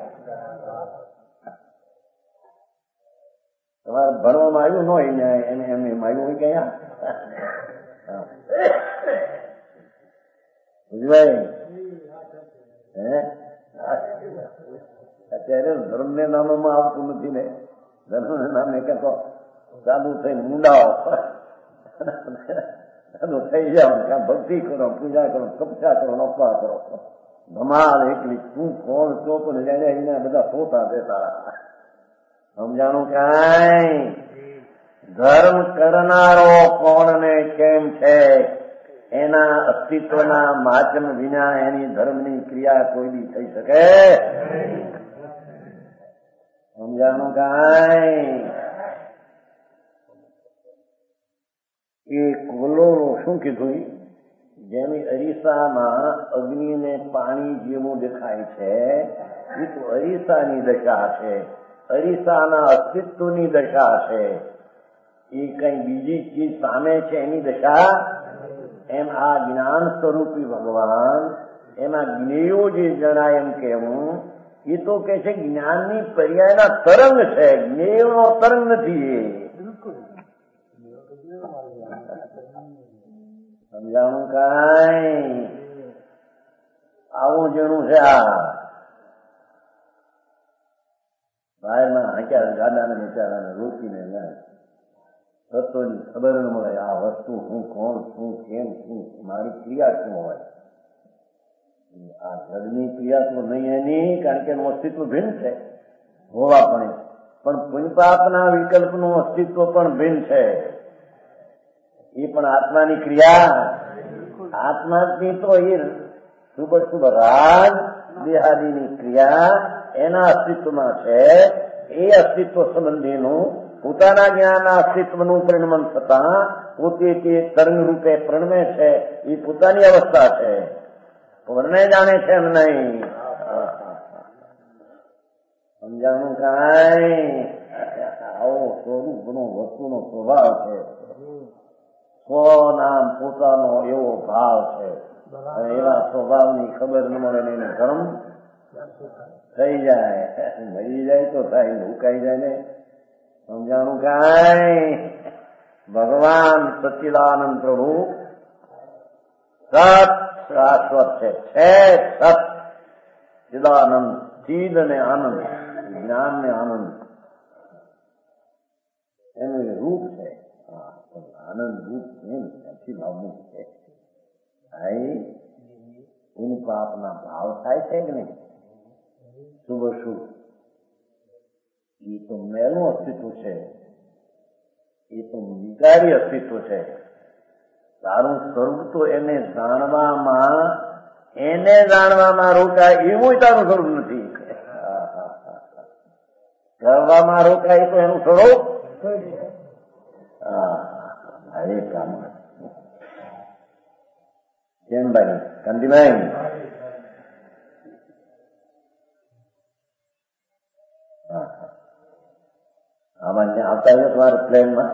Speaker 1: તમારે ભણવામાં આવ્યું ન હોય ને એને એમ એમ આવ્યું હોય ગયા બુજવાય હે? અત્યારે ધર્મ ને નામમાં આવતું નથી ને. ધર્મ ને નામે કહેતો ચાલુ થઈને મુંડાઓ ચાલુ થઈ જાવ, ક્યાં ભક્તિ કરો, પૂજા કરો, તપસ્યા કરો, અપવા કરો. ધમાલ એકલી તું કોણ છો પણ જાણે એના બધા સોતા દેતા. સમજાણું કાંઈ? ધર્મ કરનારો કોણ ને કેમ છે એના અસ્તિત્વના માચમ વિના એની ધર્મની ક્રિયા કોઈ બી થઈ શકે? સમજાણું કાંઈ? એ કોલોનો શું કીધું? જેની અરીસામાં અગ્નિને પાણી જેવું દેખાય છે એ તો અરીસાની દશા છે, અરીસાના અસ્તિત્વની દશા છે. એ કઈ બીજી ચીજ સામે છે એની દશા એમ આ જ્ઞાન સ્વરૂપી ભગવાન એમાં જ્ઞેયો જે જણાય એમ કેવું એ તો કે છે જ્ઞાનની પર્યાયના તરંગ છે, જ્ઞેયનો તરંગ નથી. એ સમજાણું કાંઈ? આવું જેનું છે આ બહારના હાંક્યા ગાડાને બિચારાને રોકીને જાય તત્વની ખબર ન મળે આ વસ્તુ હું કોણ શું કેમ શું મારી ક્રિયા શું હોય. આ જગની ક્રિયા તો નહીં એની, કારણ કે એનું અસ્તિત્વ ભિન્ન છે હોવા પણ, પણ પુણ્યપાપના વિકલ્પનું અસ્તિત્વ પણ ભિન્ન છે. એ પણ આત્માની ક્રિયા, આત્માની તો એ શુભ શુભ રાગ દેહાદીની ક્રિયા એના અસ્તિત્વમાં છે. એ અસ્તિત્વ સંબંધીનું પોતાના જ્ઞાનના અસ્તિત્વનું પરિણમન થતા પોતે તે તરંગ રૂપે પ્રણમે છે. એ પોતાની અવસ્થા છે, વર્ણે જાણે છે એમ નહીં. સમજાણું કાંઈ? આવો સ્વરૂપનો વસ્તુનો સ્વભાવ છે. સ્વનામ પોતાનો એવો ભાવ છે. એવા સ્વભાવની ખબર ન મળે ને એને ધર્મ થઈ જાય, મરી જાય તો થાય, ઉકાઈ જાય ને. સમજાણું કાંઈ? ભગવાન સચ્ચિદાનંદ પ્રભુ સત શાશ્વત છે, છે સત ચિદાનંદ, ચીદ ને આનંદ, જ્ઞાન ને આનંદ એનું રૂપ છે. આનંદ રૂપ નથી ભાવનું છે. પુણ્ય પાપના ભાવ થાય છે કે નહીં? શુભ શુભ એ તો મેલું અસ્તિત્વ છે, એ તો વિકારી અસ્તિત્વ છે. તારું સ્વરૂપ તો એને જાણવામાં એને જાણવામાં રોકાય એવું તારું સ્વરૂપ નથી. કરવામાં રોકાય તો એનું સ્વરૂપ હરે કામ. કેમ ભાઈ કાંતિભાઈ? આમાં આવતા છે તમારા પ્લેનમાં?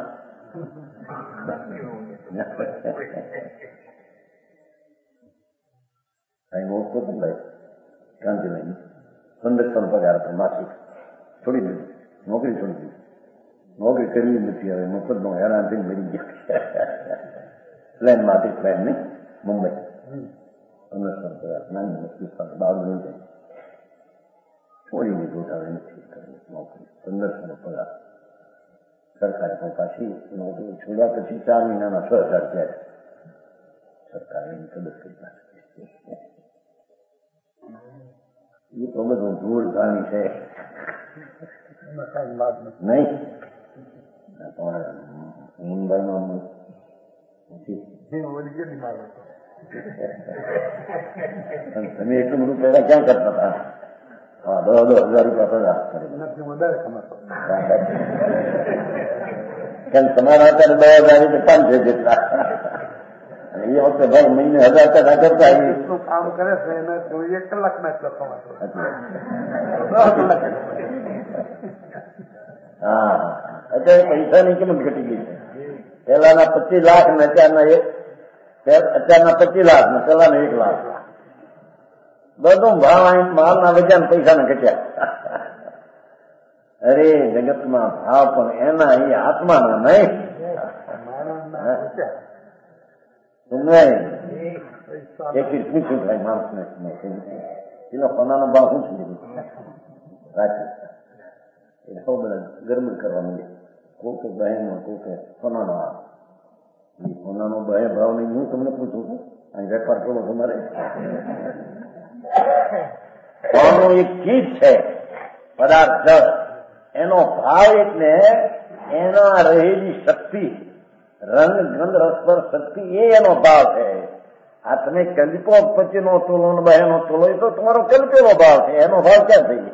Speaker 1: અહીં ઓળખો તો ભાઈ કાંતિભાઈ સંરક્ષણ પગાર પર માસિક છોડી દીધું, નોકરી છોડી દીધી. નોકરી કરવી નથી હવે, મફતનો હેરાન થઈને મરી ગયા. પ્લેન માંથી પ્લેન નહીં, મુંબઈ સંરક્ષણ પગાર નાની નોકરી બાળું લઈ જાય, છોડી દીધું. હવે નથી કરવી નોકરી, સંરક્ષણ પગાર સરકારે પણ પાછી નોકરી છોડ્યા પછી ચાર મહિનાના છ હજાર થયા. સરકારે એની કદર કરી નાખી. એ તો બધું ધૂળ ધાણી છે નહીં. મુંબઈમાં તમે એટલું બધું પહેલા ક્યાં કરતા હતા? હા, દસ દસ હજાર રૂપિયા કેમ તમારા અત્યારે દસ હજાર રીતે પાંચ છે જેટલા. એ વખતે ભાઈ મહિને હજાર ટકા કરતા એટલું કામ કરે છે એને એક કલાકમાં એટલો કમાતો. હા, અત્યારે પૈસાની કિંમત ઘટી ગઈ છે. પેલાના પચીસ લાખ ને અત્યારના એક અત્યારના પચીસ લાખ ને પેલાના એક લાખ. બધું ભાવ માલના વધ્યા ને પૈસાને ઘટ્યા. અરે જગતમાં ભાવ પણ એના એ આત્માના નહીં. એક પૂછ્યું થાય માણસને એનો સોનાનો ભાવ શું છે રાખી એટલે સૌ બધા ગરમી કરવા માંડે. કોકે બહેનો કોકે સોનાનો એ સોનાનો બહે ભાવ નહીં. હું તમને પૂછું છું અહીં વેપાર કરો તમારે સોનું એક ચીજ છે, પદાર્થ, એનો ભાવ એટલે એના રહેલી શક્તિ, રંગ ગંધ રસપર શક્તિ, એ એનો ભાવ છે. આ તમે કલ્પો પછીનો તોલો ને બહેનો તોલો એ તો તમારો કલ્પેલો ભાવ છે, એનો ભાવ ક્યાં થઈ?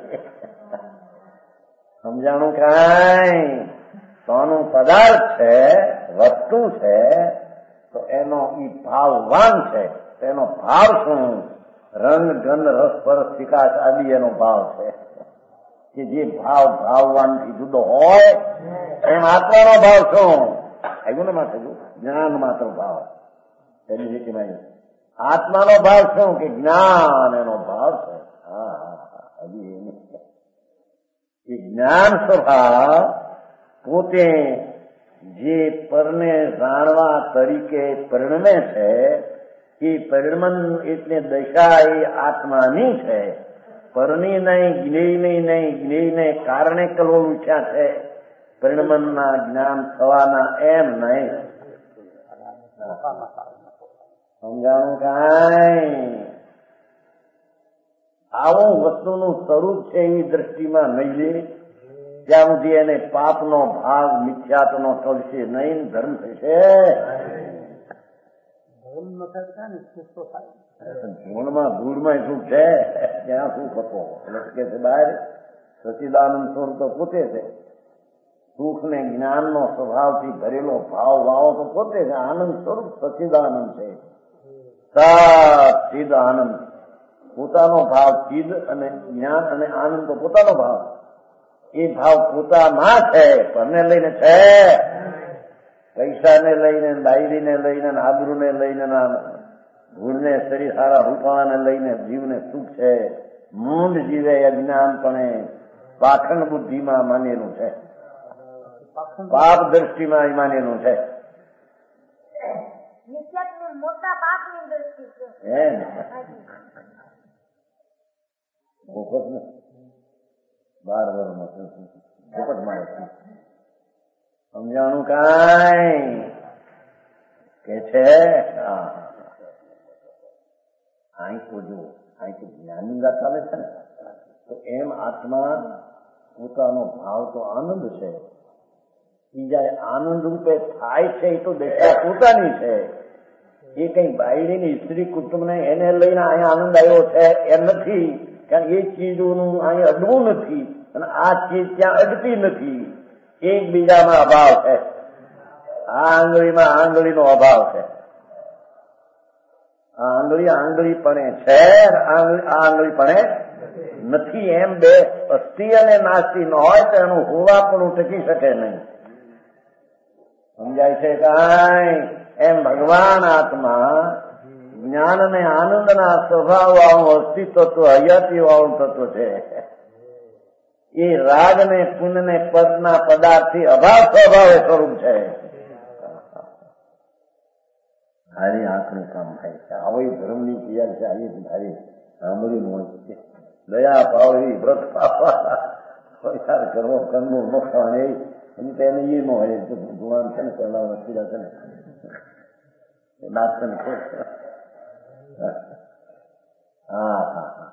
Speaker 1: સમજાણું કાંઈ? સોનું પદાર્થ છે, વસ્તુ છે, તો એનો ઈ ભાવવાન છે. એનો ભાવ શું? રંગ ગંધ રસ પરસ વિકાસ આદિ એનો ભાવ છે. કે જે ભાવ ભાવવાનથી જુદો હોય એમ આત્માનો ભાવ શું? આવ્યું ને માત્ર જ્ઞાન માત્ર ભાવ. એની લીટીમાં આત્માનો ભાવ શું કે જ્ઞાન એનો ભાવ છે. હા હા હજી એ જ્ઞાન સ્વભાવ પોતે જે પરને જાણવા તરીકે પરિણમે છે એ પરિણમન એટલે દશા એ આત્માની છે. પરની નહીં, જ્ઞેયની નહીં, જ્ઞેયને કારણે કલવો ઉઠ્યા છે, પરિણમનના જ્ઞાન થવાના એમ નહીં. સમજાણું કાંઈ? આવું વસ્તુનું સ્વરૂપ છે એની દ્રષ્ટિમાં નહીં લે ત્યાં સુધી એને પાપનો ભાગ મિથ્યાત્વનો થશે નહીં, ધર્મ થશે. ધૂળમાં ધૂળમાં સુખ છે, ત્યાં સુખ હતો એટલે કે છે બહાર સચિદાનંદ સ્વરૂપ તો પોતે છે. સુખ ને જ્ઞાનનો સ્વભાવથી ભરેલો ભાવ વાવો તો પોતે છે. આનંદ સ્વરૂપ સચિદાનંદ છે. સચિદ આનંદ પોતાનો ભાવ, ચિદ અને જ્ઞાન અને આનંદ તો પોતાનો ભાવ. એ ભાવ પોતામાં છે, પરને લઈને છે. પૈસાને લઈને, ડાયરીને લઈને, આબરૂને લઈને, ભૂલને, શરીર સારા રૂપાને લઈને જીવને સુખ છે. મૂંડ જીવે અજ્ઞાનપણે પાખંડ બુદ્ધિમાં માનેલું છે, પાપ દ્રષ્ટિમાં માનેલું છે.
Speaker 3: મોટા પાપની દ્રષ્ટિ છે.
Speaker 1: હે ને પોપટ ને બાર વર્ષમાં પોપટ મારે સમજાણું કાંઈ કે છે. અહીં તો જો અહીં તો જ્ઞાનની વાત ચાલે છે ને, તો એમ આત્મા પોતાનો ભાવ તો આનંદ છે. એ જયારે આનંદ રૂપે થાય છે એ તો દશા પોતાની છે. એ કઈ બાયડીની સ્ત્રી કુટુંબને એને લઈને અહીંયા આનંદ આવ્યો છે એમ નથી. કારણ એ ચીજોનું અહીં અડવું નથી અને આ ચીજ ત્યાં અડતી નથી. એકબીજામાં અભાવ છે. આ આંગળીમાં આંગળીનો અભાવ છે. આ આંગળી આંગળી પણ છે, આ આંગળી પણ નથી. એમ બે અસ્થિ અને નાસ્તી ન હોય તો એનું હોવા પણ ટકી શકે નહીં. સમજાય છે કાંઈ? એમ ભગવાન આત્મા જ્ઞાન અને આનંદના સ્વભાવ વાળું અસ્તિત્વ, હયાતી વાળું તત્વ છે. એ રાગ ને પુણ્ય ને પદના પદાર્થથી અભાવ સ્વભાવે સ્વરૂપ છે. હારી આંખનું કામ થાય છે. આવી ધર્મની ક્રિયા છે. આવી ધારી સાંભળી હોય છે. દયા પાવડી, વ્રત પાપા વિચાર કરવો, કંદનું મખાણ એ એને એ ન હોય. ગુણાન છે ને પહેલા નથી છે ને નાચન છે. હા હા હા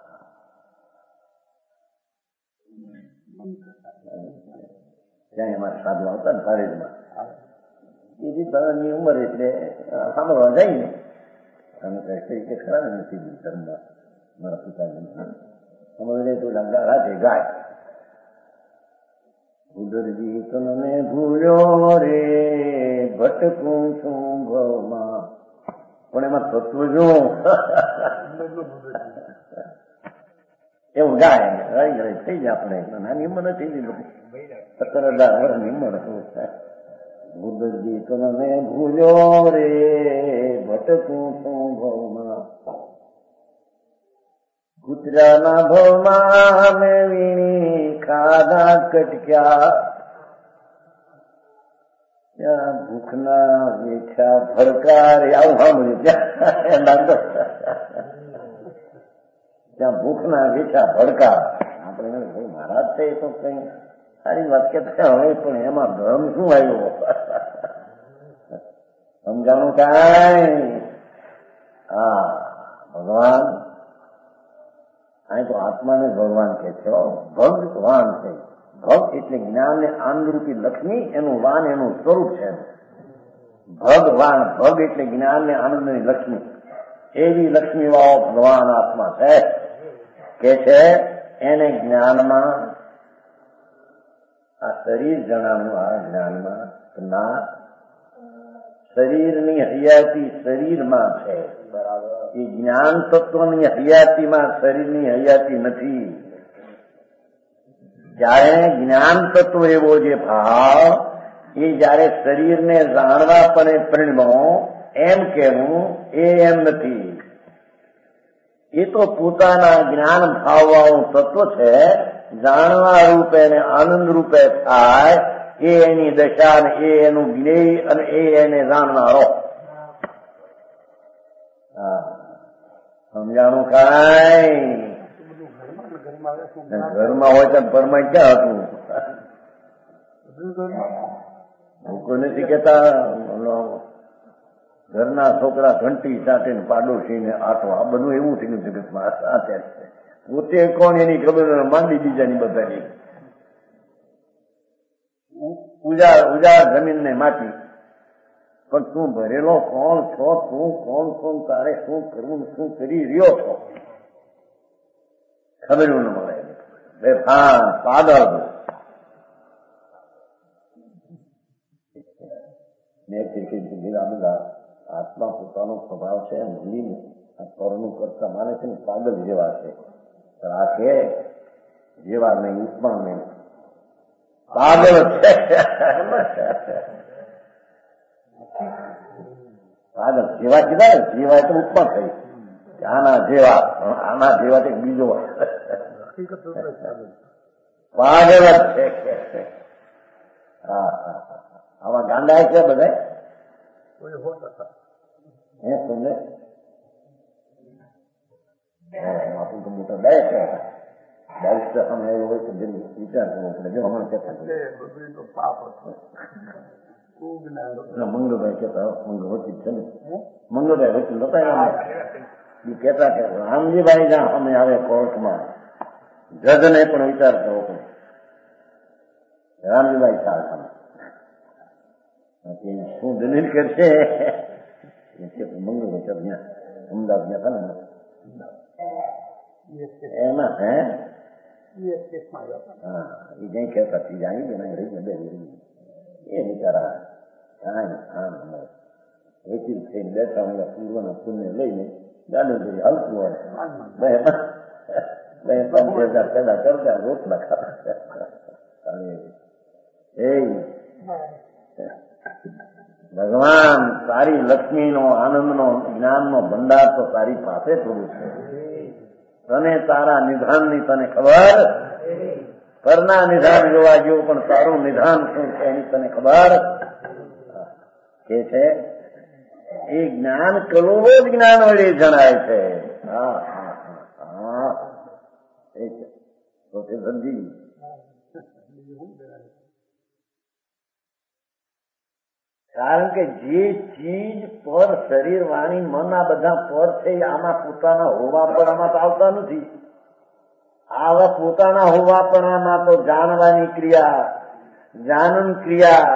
Speaker 1: ત્યાં એમાં સાધુ આવતા ને પારેડમાં એ રીતની ઉંમર એટલે સાંભળવા જાય ને અને કઈ કે ખરા નથી ધર્મમાં મારા પિતાજી સમજ તો રાતે ગાય ઉદરજી તને ભૂલ્યો રે ભટકું છું ભવમાં. પણ એમાં તત્વ જો એવું ગાય રહી રહી થઈ જાય. આપણે નાની ઉંમર નથી બધી સત્તર અઢાર વર્ષની ઉંમર હતું. ઉદરજી તને ભૂલ્યો રે ભટકું છું ભવમાં. કૂતરાના ભવમાં મેં વીણી ખાધા કટક્યા, ત્યાં ભૂખના વેઠા ભડકાર. આવું સાંભળ્યું ત્યાં ત્યાં ભૂખના વેઠા ભડકાર. આપણે મહારાજ છે તો કઈ સારી વાત કેતા હવે, પણ એમાં ધર્મ શું આવ્યો? સમજાણું કાંઈ? હા ભગવાન અહીં તો આત્માને ભગવાન કે છે. ભગવાન છે. ભગ એટલે જ્ઞાન ને આનંદરૂપી લક્ષ્મી, એનું વાન એનું સ્વરૂપ છે. ભગવાન ભગ એટલે જ્ઞાન ને આનંદની લક્ષ્મી. એવી લક્ષ્મી વાળો ભગવાન આત્મા છે કે છે. એને જ્ઞાનમાં આ શરીર જણાનું આ જ્ઞાનમાં ના શરીરની હયાતી શરીરમાં છે. એ જ્ઞાન તત્વની હયાતીમાં શરીરની હયાતી નથી. જયારે જ્ઞાન તત્વ એવો જે ભાવ એ જયારે શરીરને જાણવા પણ પરિણમો એમ કહેવું એ એમ નથી. એ તો પોતાના જ્ઞાન ભાવવાળું તત્વ છે. જાણવા રૂપે અને આનંદ રૂપે થાય એ એની દશા ને એ એનું જ્ઞેય અને એ એને જાણનારો. હા, સમજાણું કાંઈ? ઘરમાં હોય તો ઘરમાં ક્યાં હતું? કોઈ નથી કેતા ઘરના છોકરા ઘંટી સાથે પાડોશીને આટો. આ બધું એવું થયું જગતમાં અત્યારે. પોતે કોણ એની ખબર માંડી બીજાની બધાની. ઉજાડ ઉજાડ જમીન ને માટી. પણ તું ભરેલો કોણ છો? તું કોણ છો? તારે શું કરવું, શું કરી રહ્યો છો? ખબર ન મળે. બેફાન પાગલ. મેં આ બધા આત્મા પોતાનો સ્વભાવ છે ભૂલીને આ પરનું કરતા માને છે ને પાગલ જેવા છે. આ કે જેવા નહીં, ઉત્પન્ન નહીં, પાગલ છે. પાગલ જેવા કીધા ને, જેવા તો ઉત્પન્ન થઈ. આના જેવા, આના જેવા એક બીજો પાગલ જ છે. હા હા, આમાં ગાંડા છે બધા. હે તમને આપણું તો મોટા બે છે. બેરિસ્ટર સામે આવ્યો હોય તો વિચાર કરવો પડે. જો હમણાં કહેતા મંગળભાઈ કહેતા, મંગળ વચિત છે ને, મંગળભાઈ વચિત નતા એ કહેતા કે રામજીભાઈ જ્યાં અમે આવે કોર્ટમાં જજને પણ વિચાર કરવો પડે. રામજીભાઈ સામે શું દલીલ કરશે? મંગળભાઈ સાહેબ ત્યાં અમદાવાદ ગયા હતા ને એમાં હે હા એ કઈ કહેતા જાણી કે ના રહી બે એ બિચારા કાંઈ આમ વકીલ થઈને બેઠા હોય પૂર્વના પુણ્ય લઈને ગાડું કરી હાલતું હોય બે પાંચ હજાર પેદા કરતા રોટલા ખાતા. એ ભગવાન તારી લક્ષ્મીનો આનંદનો જ્ઞાનનો ભંડાર તો તારી પાસે થોડું છે. તને તારા નિધાનની તને ખબર, પરના નિધાન જોવા જેવું પણ તારું નિધાન શું છે એની તને ખબર કે છે. એ જ્ઞાન કરોડો જ જ્ઞાન વડે જણાય છે. હા હા હા એ છે તો તે સમજી. કારણ કે જે ચીજ પર શરીર, વાણી, મન આ બધા પર છે આમાં પોતાના હોવાપણામાં તો આવતા નથી. આવા પોતાના હોવાપણામાં તો જાણવાની ક્રિયા, જાનન ક્રિયા,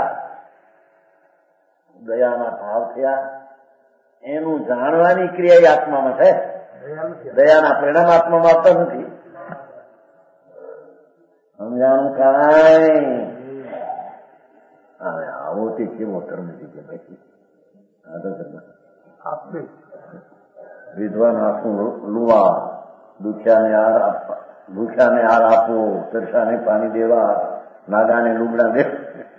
Speaker 1: દયાના ભાવ થયા એનું જાણવાની ક્રિયા આત્મામાં છે. દયાના પરિણામ આત્મામાં આવતા નથી. સમજાણું કાંઈ? આવો તે કેવો ધર્મ છે કે પછી વિદ્વાન આખું લુવા, દુખ્યાને હાર આપવા, ભૂખ્યાને હાર આપવો, તરસાને પાણી દેવા, નાગાને લુગડા દે,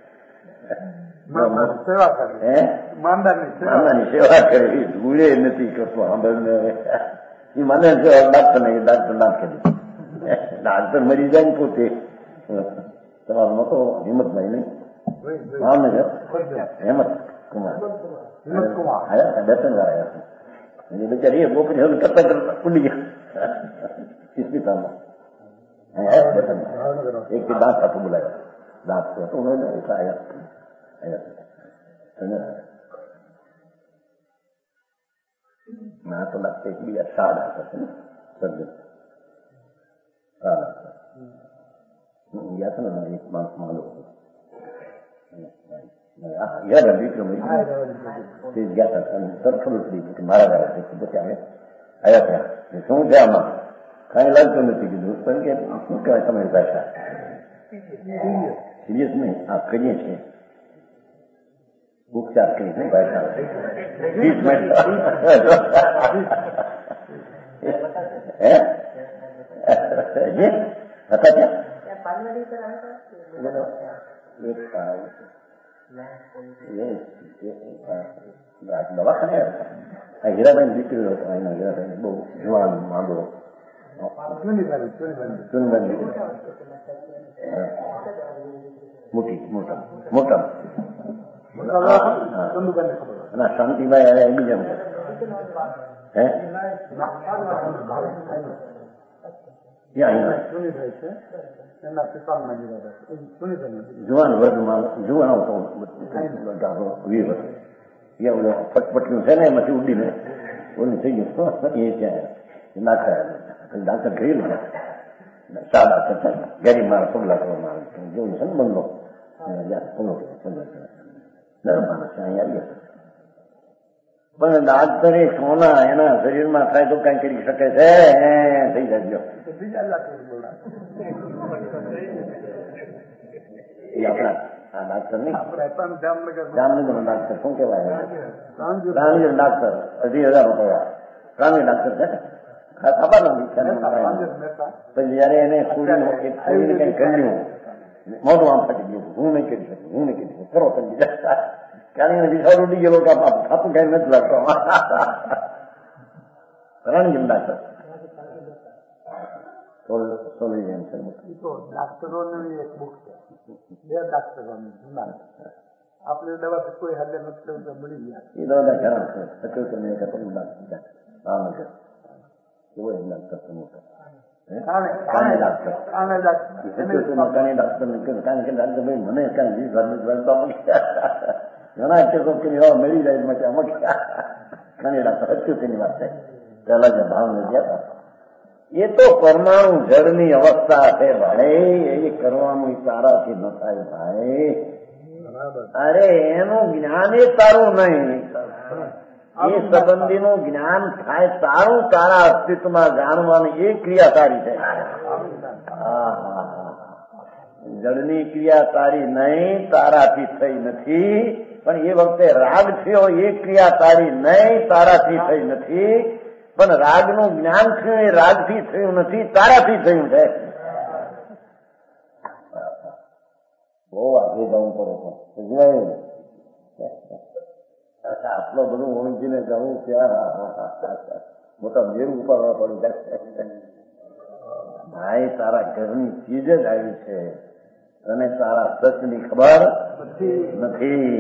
Speaker 1: માંદાની સેવા કરવી. ભૂલે નથી કરતો સાંભળને. એ મને ડાક્ટર ને ડાક્ટર ના કરી ડાક્ટર મરી જાય ને પોતે. તમારો તો હિંમતભાઈ નહીં ભાવનગર હેમંત કુમાર આવ્યા દર્શન વાર આવ્યા. બિચારી એ ગોપરી હવે કરતા કરતા ઉડી ગયા હોસ્પિટલમાં. એક દાંત હતું બોલાયા, દાંત હતું આવ્યા ના તો લાગશે એક બીજા સાડા થશે ને સર્જન સાડા ગયા છે ને એક માણસ માલો યાદ વિક્રમ ગયા હતા તરફડું મારા ઘરે પછી અમે આવ્યા ત્યાં શું છે આમાં કઈ લાગતું નથી કીધું. પણ કે શું કહેવાય તમારી ભાષા સિરિયસ નહીં આ કરીએ છીએ ઉપચાર કરી નહીં ભાષા વીસ મિનિટ હતા ત્યાં દવાખાને હીરાબાઈ દીકરી હતો એના હીરાબાઈ બહુ જુવાન માંદો મોટી મોટા મોટા અને શાંતિભાઈ બીજા હે જુવાન વર્ગમાં જુવાનો તો વીર હતો ફટપટનું છે ને એમાંથી ઉડીને ઓલું થઈ ગયું એ ત્યાં નાખ્યા ડાક્ટર ઘેર સાદા કરતા ગેરી મારા પગલા કરવા મારે જેવું છે ને બંગલો દર માણસ અહીં આવી ગયા પણ ડાક્ટરે સોના એના શરીરમાં થાય તો કઈ કરી શકે છે થઈ જાય એ આપણા આ ડાક્ટર નહીં જામનગર ડાક્ટર શું કહેવાય રાણીગર ડાક્ટર અઢી હજાર રૂપિયા રાણી ડાક્ટર છે ખબર નથી પછી જયારે એને છોડીને કઈ કર્યું મોઢું આમ ફટી ગયું હું નહીં કરી શકું હું નહીં કરી શકું કરો કરી કારણ વિચાર ઉડી ગયેલો કે આપું કઈ નથી લાગતો રાણીગર ડાક્ટર
Speaker 2: ડાક્ટરોની એક બુક છે બે ડાક્ટરોની જૂના આપણે દવા કોઈ હાજર નથી મળી ગયા
Speaker 1: એ દવા ઘણા છે સચોતને એક હતું ભાવનગર એવો એમ ડાક્ટર મોટો કાને ડાક્ટર કાને ડાક્ટર કાને ડાક્ટર ને કહ્યું કારણ કે ડાક્ટર ભાઈ મને કઈ વીસ વર્ષ વળતા ઘણા કેસો કરી મળી જાય માટે અમુક કાને ડાક્ટર સચોતની વાત થાય પહેલા જે ભાવનગર ગયા હતા એ તો પરમાણુ જળની અવસ્થા છે ભાઈ એ કરવાનું તારાથી ન થાય ભાઈ અરે એનું જ્ઞાન એ તારું નહીં એ સંબંધીનું જ્ઞાન થાય તારું તારા અસ્તિત્વમાં જાણવાની એ ક્રિયા તારી છે જળની ક્રિયા તારી નહીં તારાથી થઈ નથી પણ એ વખતે રાગ થયો એ ક્રિયા તારી નહીં તારાથી થઈ નથી પણ રાગનું જ્ઞાન થયું એ રાગથી થયું નથી તારાથી થયું છે બહુ આગળ જવું પડે છે આટલો બધું ઓળખીને જવું ત્યાં મોટા મેર ઉપાડવા પડી જાય ભાઈ તારા ઘરની ચીજ જ આવી છે અને તારા સચની ખબર નથી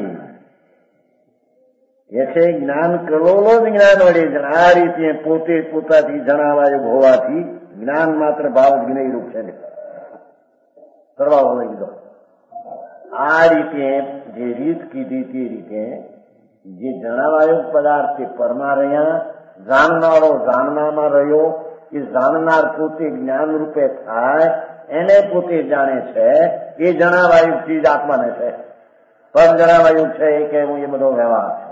Speaker 1: એ છે જ્ઞાન કલોલો જ જ્ઞાન વડે આ રીતે પોતે પોતાથી જણાવાયું હોવાથી જ્ઞાન માત્ર ભાવ જ જ્ઞેય રૂપ છે સરવાળો લઈ લીધો આ રીતે જે રીત કીધી તે રીતે જે જણાવાયો પદાર્થ તે પરમાં રહ્યા જાણનારો જાણનામાં રહ્યો એ જાણનાર પોતે જ્ઞાન રૂપે થાય એને પોતે જાણે છે એ જણાવાયું ચીજ આત્માને છે પર જણાવાયું છે એ કે હું એ બધો વ્યવહાર છે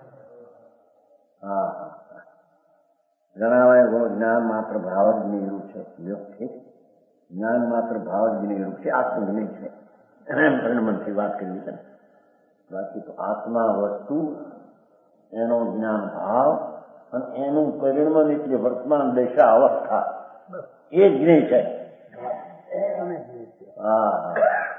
Speaker 1: હા જણાવાય જ્ઞાન માત્ર ભાવ જ નિરૂપ છે જ્ઞાન માત્ર ભાવ જ નિરૂપ છે આત્મજ્ઞ છે પરિણમનથી વાત કરી છે બાકી તો આત્મા વસ્તુ એનો જ્ઞાન ભાવ અને એનું પરિણમન એટલે વર્તમાન દશા અવસ્થા એ જ જ્ઞેય છે હા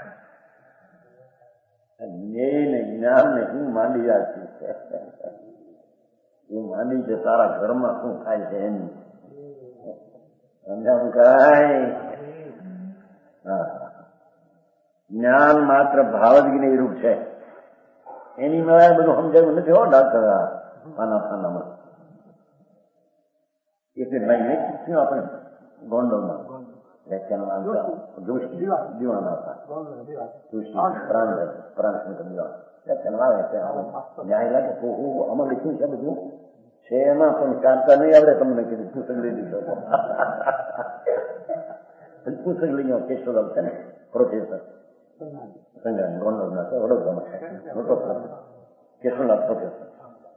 Speaker 1: જ્ઞેય ને જ્ઞાન ને હું માંડી રાખી છે હું માંડી છે તારા ઘરમાં શું થાય છે એની સમજાવું કઈ હા જ્ઞાન માત્ર ભાવ જ જ્ઞેય રૂપ છે એની મેળા બધું સમજાયું નથી હો ડાક્ટર આના ખાનામાં એટલે ભાઈ નહીં પૂછ્યું આપણે ગોંડલમાં વ્યાખ્યાન જોશી દીવાના હતા જોશી પ્રાણ પ્રાણશંકર દીવા વ્યાખ્યાન આવે ત્યાં ન્યાય લાગે તો આમાં લખ્યું છે બધું છે એમાં પણ કાંતા નહીં આવડે તમને કીધું પુસ્તક લઈ દીધો પુસ્તક લઈ ગયો કેશવલાલ છે ને પ્રોફેસર સંજ્ઞાની ગોંડલના છે વડોદરામાં મોટો કેશવલાલ પ્રોફેસર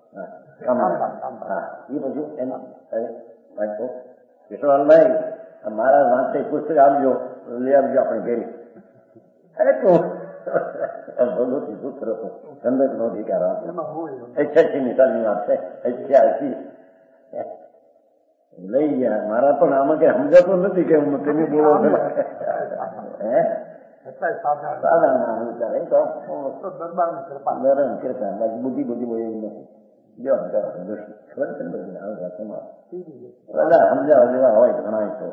Speaker 1: હા એ બધું એમ વાંચો કેશવલાલભાઈ મારા વાંચે પુસ્તક આપજો લઈ આપજો આપણે ઘેરી અરે તું ભગવતી પુત્ર હતો ચંદક નો અધિકાર આપો અઠ્યાસી ની સાલની વાત છે અઠ્યાસી લઈ ગયા મારા પણ આમાં કઈ સમજાતું નથી કે હું તેની બોલો હે
Speaker 2: છતાંય સાધારણ
Speaker 1: સાધારણ વિચાર એ તો
Speaker 2: તો દરબારની કૃપા
Speaker 1: નરમ કીર્તન બાકી બુદ્ધિ બુદ્ધિ બોલી એવી નથી. જો ખબર છે ને બધી આવે તમારે બધા સમજાવ જેવા હોય ઘણા તો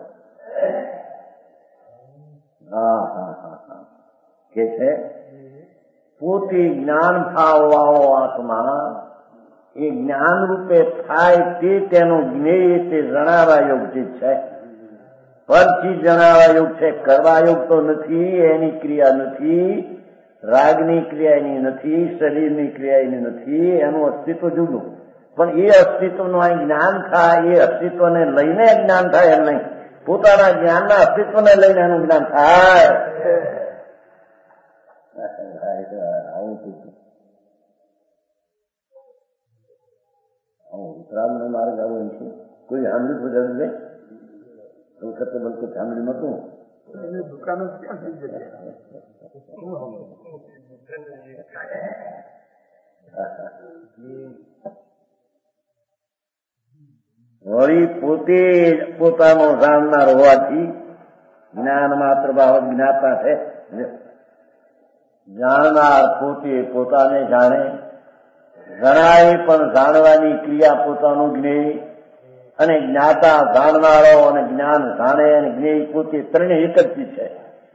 Speaker 1: હા હા હા હા કે છે પોતે જ્ઞાન ભાવ વાળો આત્મા એ જ્ઞાન રૂપે થાય તે તેનું જ્ઞેય તે જણાવવા યોગ્ય છે. પરથી જણાવવા યોગ છે, કરવા યોગ તો નથી. એની ક્રિયા નથી, રાગની ક્રિયા એની નથી, શરીરની ક્રિયા એની નથી. એનું અસ્તિત્વ જુદું, પણ એ અસ્તિત્વનું અહીં જ્ઞાન થાય એ અસ્તિત્વને લઈને જ્ઞાન થાય એમ નહીં, પોતાના જ્ઞાનના અસ્તિત્વને લઈને એનું જ્ઞાન થાય. આવું ઉત્તરાયણ નો માર્ગ આવો છે. કોઈ સાંભળ્યું પૂછાયું છે? વખતે બલકું સાંભળ્યું નતું.
Speaker 2: એની દુકાનો ક્યાં થઈ જશે?
Speaker 1: વળી પોતે પોતાનો જાણનાર હોવાથી જ્ઞાન માત્ર ભાવ જ્ઞાતા છે. જાણનાર પોતે પોતાને જાણે, જણાય પણ જાણવાની ક્રિયા પોતાનું જ્ઞેય, અને જ્ઞાતા જાણનારો અને જ્ઞાન જાણે અને જ્ઞેય પોતે ત્રણેય એક જ છે.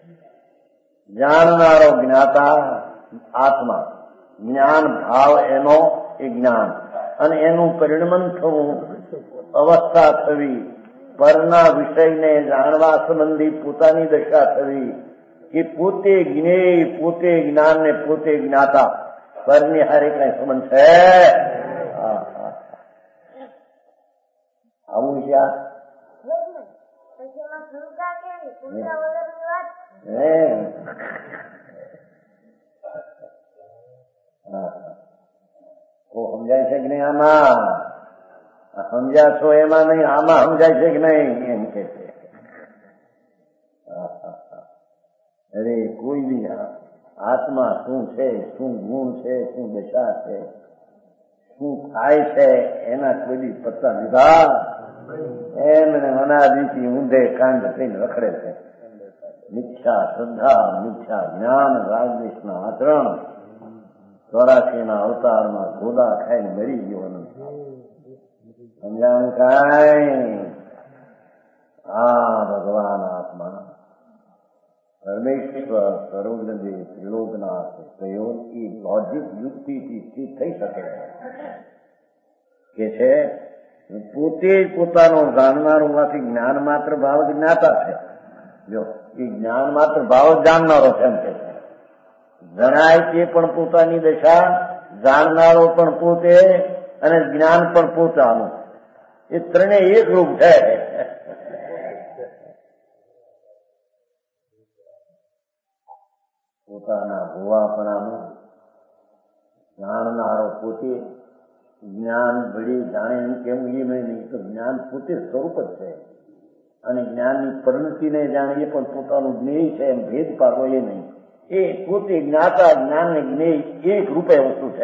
Speaker 1: જાણનારો જ્ઞાતા આત્મા, જ્ઞાન ભાવ એનો એ જ્ઞાન, અને એનું પરિણમન થવું, અવસ્થા થવી, પરના વિષયને જાણવા સંબંધી પોતાની દશા થવી, કે પોતે જ્ઞેય પોતે જ્ઞાન ને પોતે જ્ઞાતા, પરની હારે કઈ સંબંધ છે? આવું છે આ સમજાય છે કે નહીં? આમાં સમજ્યા છો એમાં નહીં, આમાં સમજાય છે કે નહીં એમ કે છે. અરે કોઈ બી આત્મા શું છે, શું ગુણ છે, શું દશા છે, શું થાય છે, એના કોઈ બી પત્તા લીધા એમને અનાદિથી ઊંધે કાંડ થઈને રખડે છે. મિથ્યા શ્રદ્ધા, મિથ્યા જ્ઞાન, રાજદેશના આચરણ, ચોરાસીના અવતારમાં ગોદા ખાઈને મરી ગયો. સમજાણું કાંઈ? આ ભગવાન આત્મા પરમેશ્વર સર્વજ્ઞદેવ ત્રિલોકનાથ કયો એ લોજિક યુક્તિથી સ્થિત થઈ શકે કે છે પોતે જ પોતાનો જાણનાર હોવાથી જ્ઞાન માત્ર ભાવ જ્ઞાતા છે. જો એ જ્ઞાન માત્ર ભાવ જાણનારો છે એમ કે છે. જણાય તે પણ પોતાની દશા, જાણનારો પણ પોતે, અને જ્ઞાન પણ પોતાનું, એ ત્રણેય એક રૂપ છે. પોતાના હોવાપણાનું જાણનારો પોતે, જ્ઞાન ભળી જાણે એમ કેમ એ નહીં, તો જ્ઞાન પોતે સ્વરૂપ જ છે, અને જ્ઞાનની પરિણતિને જાણે એ પણ પોતાનું જ્ઞેય છે એમ ભેદ પાડવો એ નહીં. એ પોતે જ્ઞાતા જ્ઞાન ને જ્ઞેય એક રૂપે વસ્તુ છે.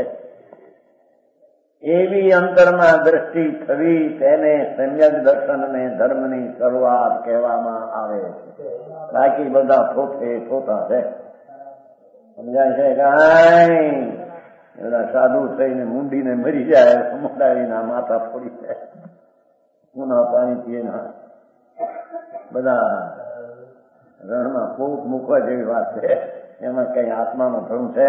Speaker 1: એવી અંતરમાં દ્રષ્ટિ થવી તેને સમ્યક દર્શન ને ધર્મની શરૂઆત કહેવામાં આવે છે. બાકી બધા થોથે થોતા છે. સમજાય છે? કાંઈ બધા સાધુ થઈને મૂંડીને મરી જાય, સમુદાયના માથા ફોડી જાય, ઉના પાણી પીએ, બધા રણમાં ફૂંક મૂકવા જેવી વાત છે. એમાં કઈ આત્માનો ધર્મ છે?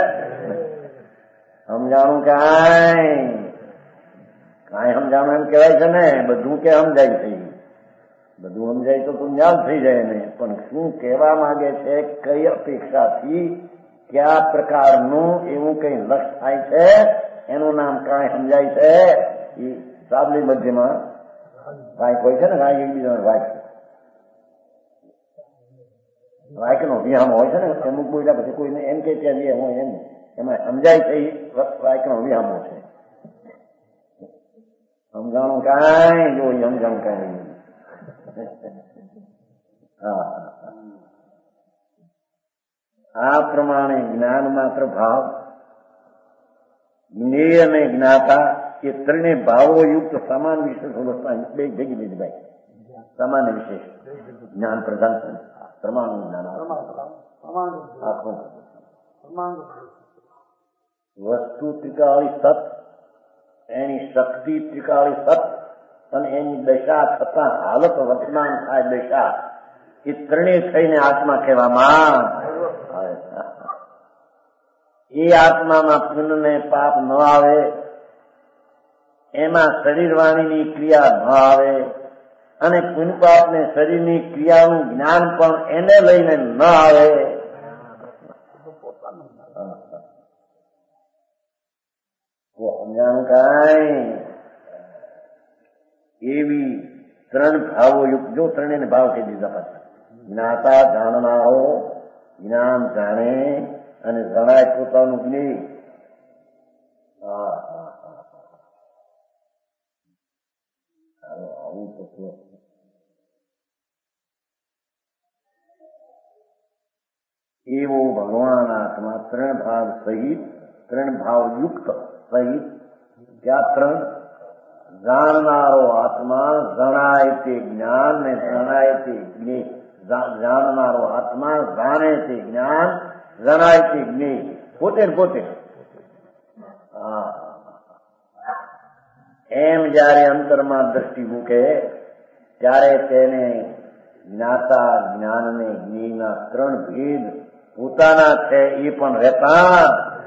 Speaker 1: સમજાણું કાંઈ? કાંઈ સમજાણું એમ કહેવાય છે ને. બધું કે સમજાય છે, બધું સમજાય તો તું જ્ઞાન થઈ જાય ને. પણ શું કહેવા માંગે છે, કઈ અપેક્ષાથી, કયા પ્રકારનું એવું કઈ લક્ષ થાય છે, એનું નામ કાંઈ સમજાય છે. એ સાબલી મધ્યમાં વાયક હોય છે ને, વાયક એકબીજાને વાયક વાયકનો વિહામો હોય છે ને, અમુક બોલ્યા પછી કોઈને એમ કે ત્યાં જે હોય એમ એમાં સમજાય છે. એ વાયકનો વિહામો છે. સમજાણું કાંઈ? જો સમજાણું કાંઈ. હા, આ પ્રમાણે જ્ઞાન માત્ર ભાવ, જ્ઞેય અને જ્ઞાતા એ ત્રણેય ભાવો યુક્ત સમાન વિશેષ અવસ્થા બે ભેગી લીધી ભાઈ. સામાન્ય વિશેષ જ્ઞાન પ્રધાન છે. પ્રમાણનું જ્ઞાન આખું વસ્તુ ત્રિકાળી સત, એની શક્તિ ત્રિકાળી સત, અને એની દશા થતા હાલત વર્તમાન થાય દશા, એ ત્રણેય થઈને આત્મા કહેવામાં આવે. એ આત્મામાં પુણ્ય ને પાપ ન આવે, એમાં શરીર વાણીની ક્રિયા ન આવે, અને પુણ્ય પાપ ને શરીરની ક્રિયાનું જ્ઞાન પણ એને લઈને ન આવે. સમજાણું કાંઈ? એવી ત્રણ ભાવો યુક્ત, જો ત્રણેય ભાવ કહી દીધા પાછા. જ્ઞાતા જાણનારો, જ્ઞાન જાણે અને જણાય પોતાનું જ્ઞેય. આવું તત્વ એવો ભગવાન આત્મા ત્રણ ભાવ સહિત, ત્રણ ભાવ યુક્ત સહિત, ક્યાં ત્રણ? જાણનારો આત્મા, જણાય તે જ્ઞાન ને જણાય તે જ્ઞેય. જાણનારો આત્મા, જાણે તે જ્ઞાન, જણાય તે જ્ઞેય. પોતે ને પોતે. હા, એમ જયારે અંતરમાં દ્રષ્ટિ મૂકે ત્યારે તેને જ્ઞાતા, જ્ઞાન ને જ્ઞેયના ત્રણ ભેદ પોતાના છે એ પણ રહેતા.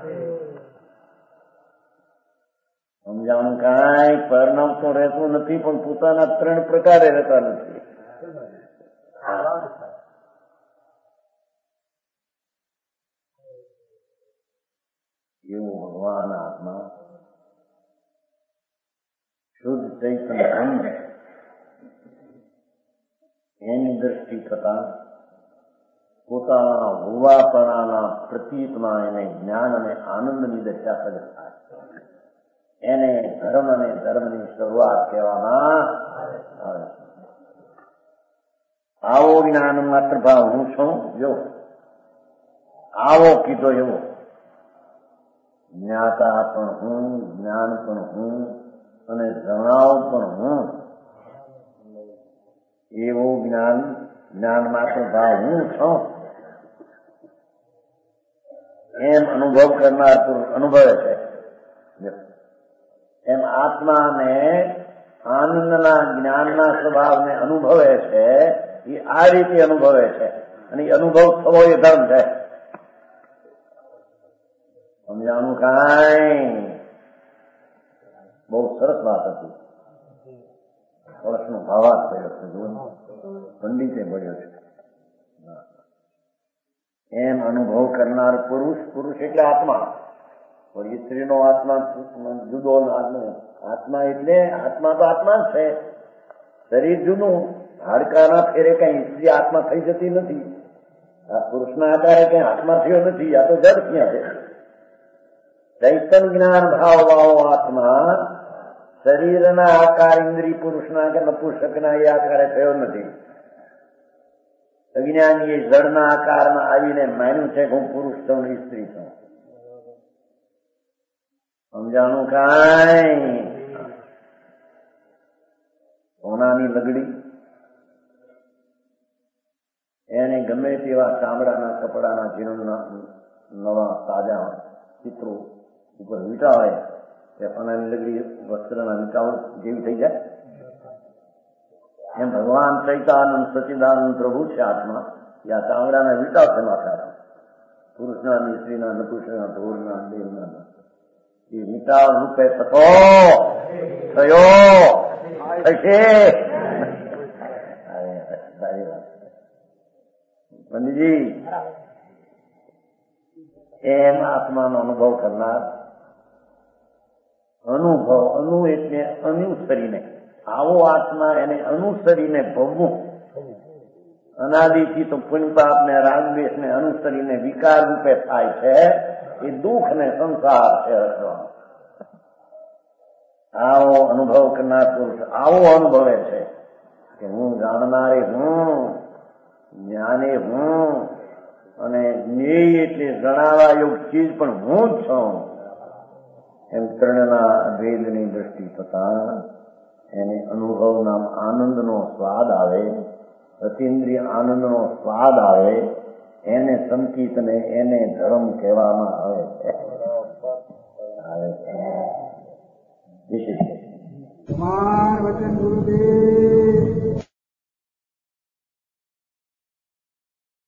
Speaker 1: સમજાણું કાંઈ? પરિણામ તો રહેતું નથી, પણ પોતાના ત્રણ પ્રકારે રહેતા નથી. એવું ભગવાન આત્મા શુદ્ધ ચૈતન્ય બ્રહ્મ, એની દ્રષ્ટિ થતા પોતાના હોવાપણાના પ્રતીતમાં એને જ્ઞાન અને આનંદની દશા પ્રગટ થાય. એને ધર્મ અને ધર્મની શરૂઆત કહેવામાં આવે. આવો જ્ઞાન માત્ર ભાવ હું છું. જો આવો કીધો એવો જ્ઞાતા પણ હું, જ્ઞાન પણ હું, અને જણાવ પણ હું. એવું જ્ઞાન, જ્ઞાન માત્ર ભાવ હું છું એમ અનુભવ કરનાર પુરુષ અનુભવે છે. એમ આત્માને આનંદના જ્ઞાનના સ્વભાવને અનુભવે છે. એ આ રીતે અનુભવે છે, અને એ અનુભવ થવો એ ધર્મ છે. સમજાણું કાંઈ? બહુ સરસ વાત હતી. વર્ષનો ભાવાત થયો છે, પંડિતે ભણ્યો છે. એમ અનુભવ કરનાર પુરુષ, પુરુષ એટલે આત્મા. પણ સ્ત્રીનો આત્મા જુદો. આત્મા એટલે આત્મા તો આત્મા જ છે, શરીર જુદું. હાડકાના ફેરે કઈ સ્ત્રી આત્મા થઈ જતી નથી. આ પુરુષના આધારે કઈ આત્મા થયો નથી. આ તો જડ ક્યાં છે? ચૈતન્ય જ્ઞાન ભાવ વાળો આત્મા શરીરના આકાર ઇન્દ્રિય પુરુષના કે નપુંસકના એ આકારે થયો નથી. અજ્ઞાનીએ જળના આકારમાં આવીને માન્યું છે કે હું પુરુષ છું ને સ્ત્રી છું. સમજાણું કાંઈ? સોનાની લગડી એને ગમે તેવા ચામડાના કપડાના જીર્ણના નવા તાજા ચિત્રો ઉપર વીંટાળે કે સોનાની લગડી વસ્ત્રના વીંટાળ જેવી થઈ જાય. એમ ભગવાન ચૈતાનંદ સચિદાનંદ પ્રભુ છે આત્મા. યા ચામડાના વીંટાળ છે માથા, પુરુષના, સ્ત્રીના, નપુંસકના, ઢોરના, દેવના. એ વિચાર રૂપે થતો થયો થશે. પંડિતજી એમ આત્માનો અનુભવ કરનાર, અનુભવ અનુ એટલે અનુસરીને, આવો આત્મા એને અનુસરીને ભોગવું. અનાદિથી તો પુણ્ય પાપ ને રાગદ્વેષ ને અનુસરીને વિકાર રૂપે થાય છે. એ દુઃખ ને સંસાર છે. આવો અનુભવ કરનાર પુરુષ આવો અનુભવે છે કે હું જાણનારે હું, જ્ઞાને હું, અને જ્ઞેય એટલે જણાવા યોગ ચીજ પણ હું જ છું. એમ ત્રણના ભેદની દ્રષ્ટિ થતા એને અનુભવના આનંદનો સ્વાદ આવે, અતિન્દ્રિય આનંદનો સ્વાદ આવે એને સંકિત ને એને ધર્મ કહેવામાં આવે છે. વિશેષ
Speaker 2: વચન ગુરુદેવ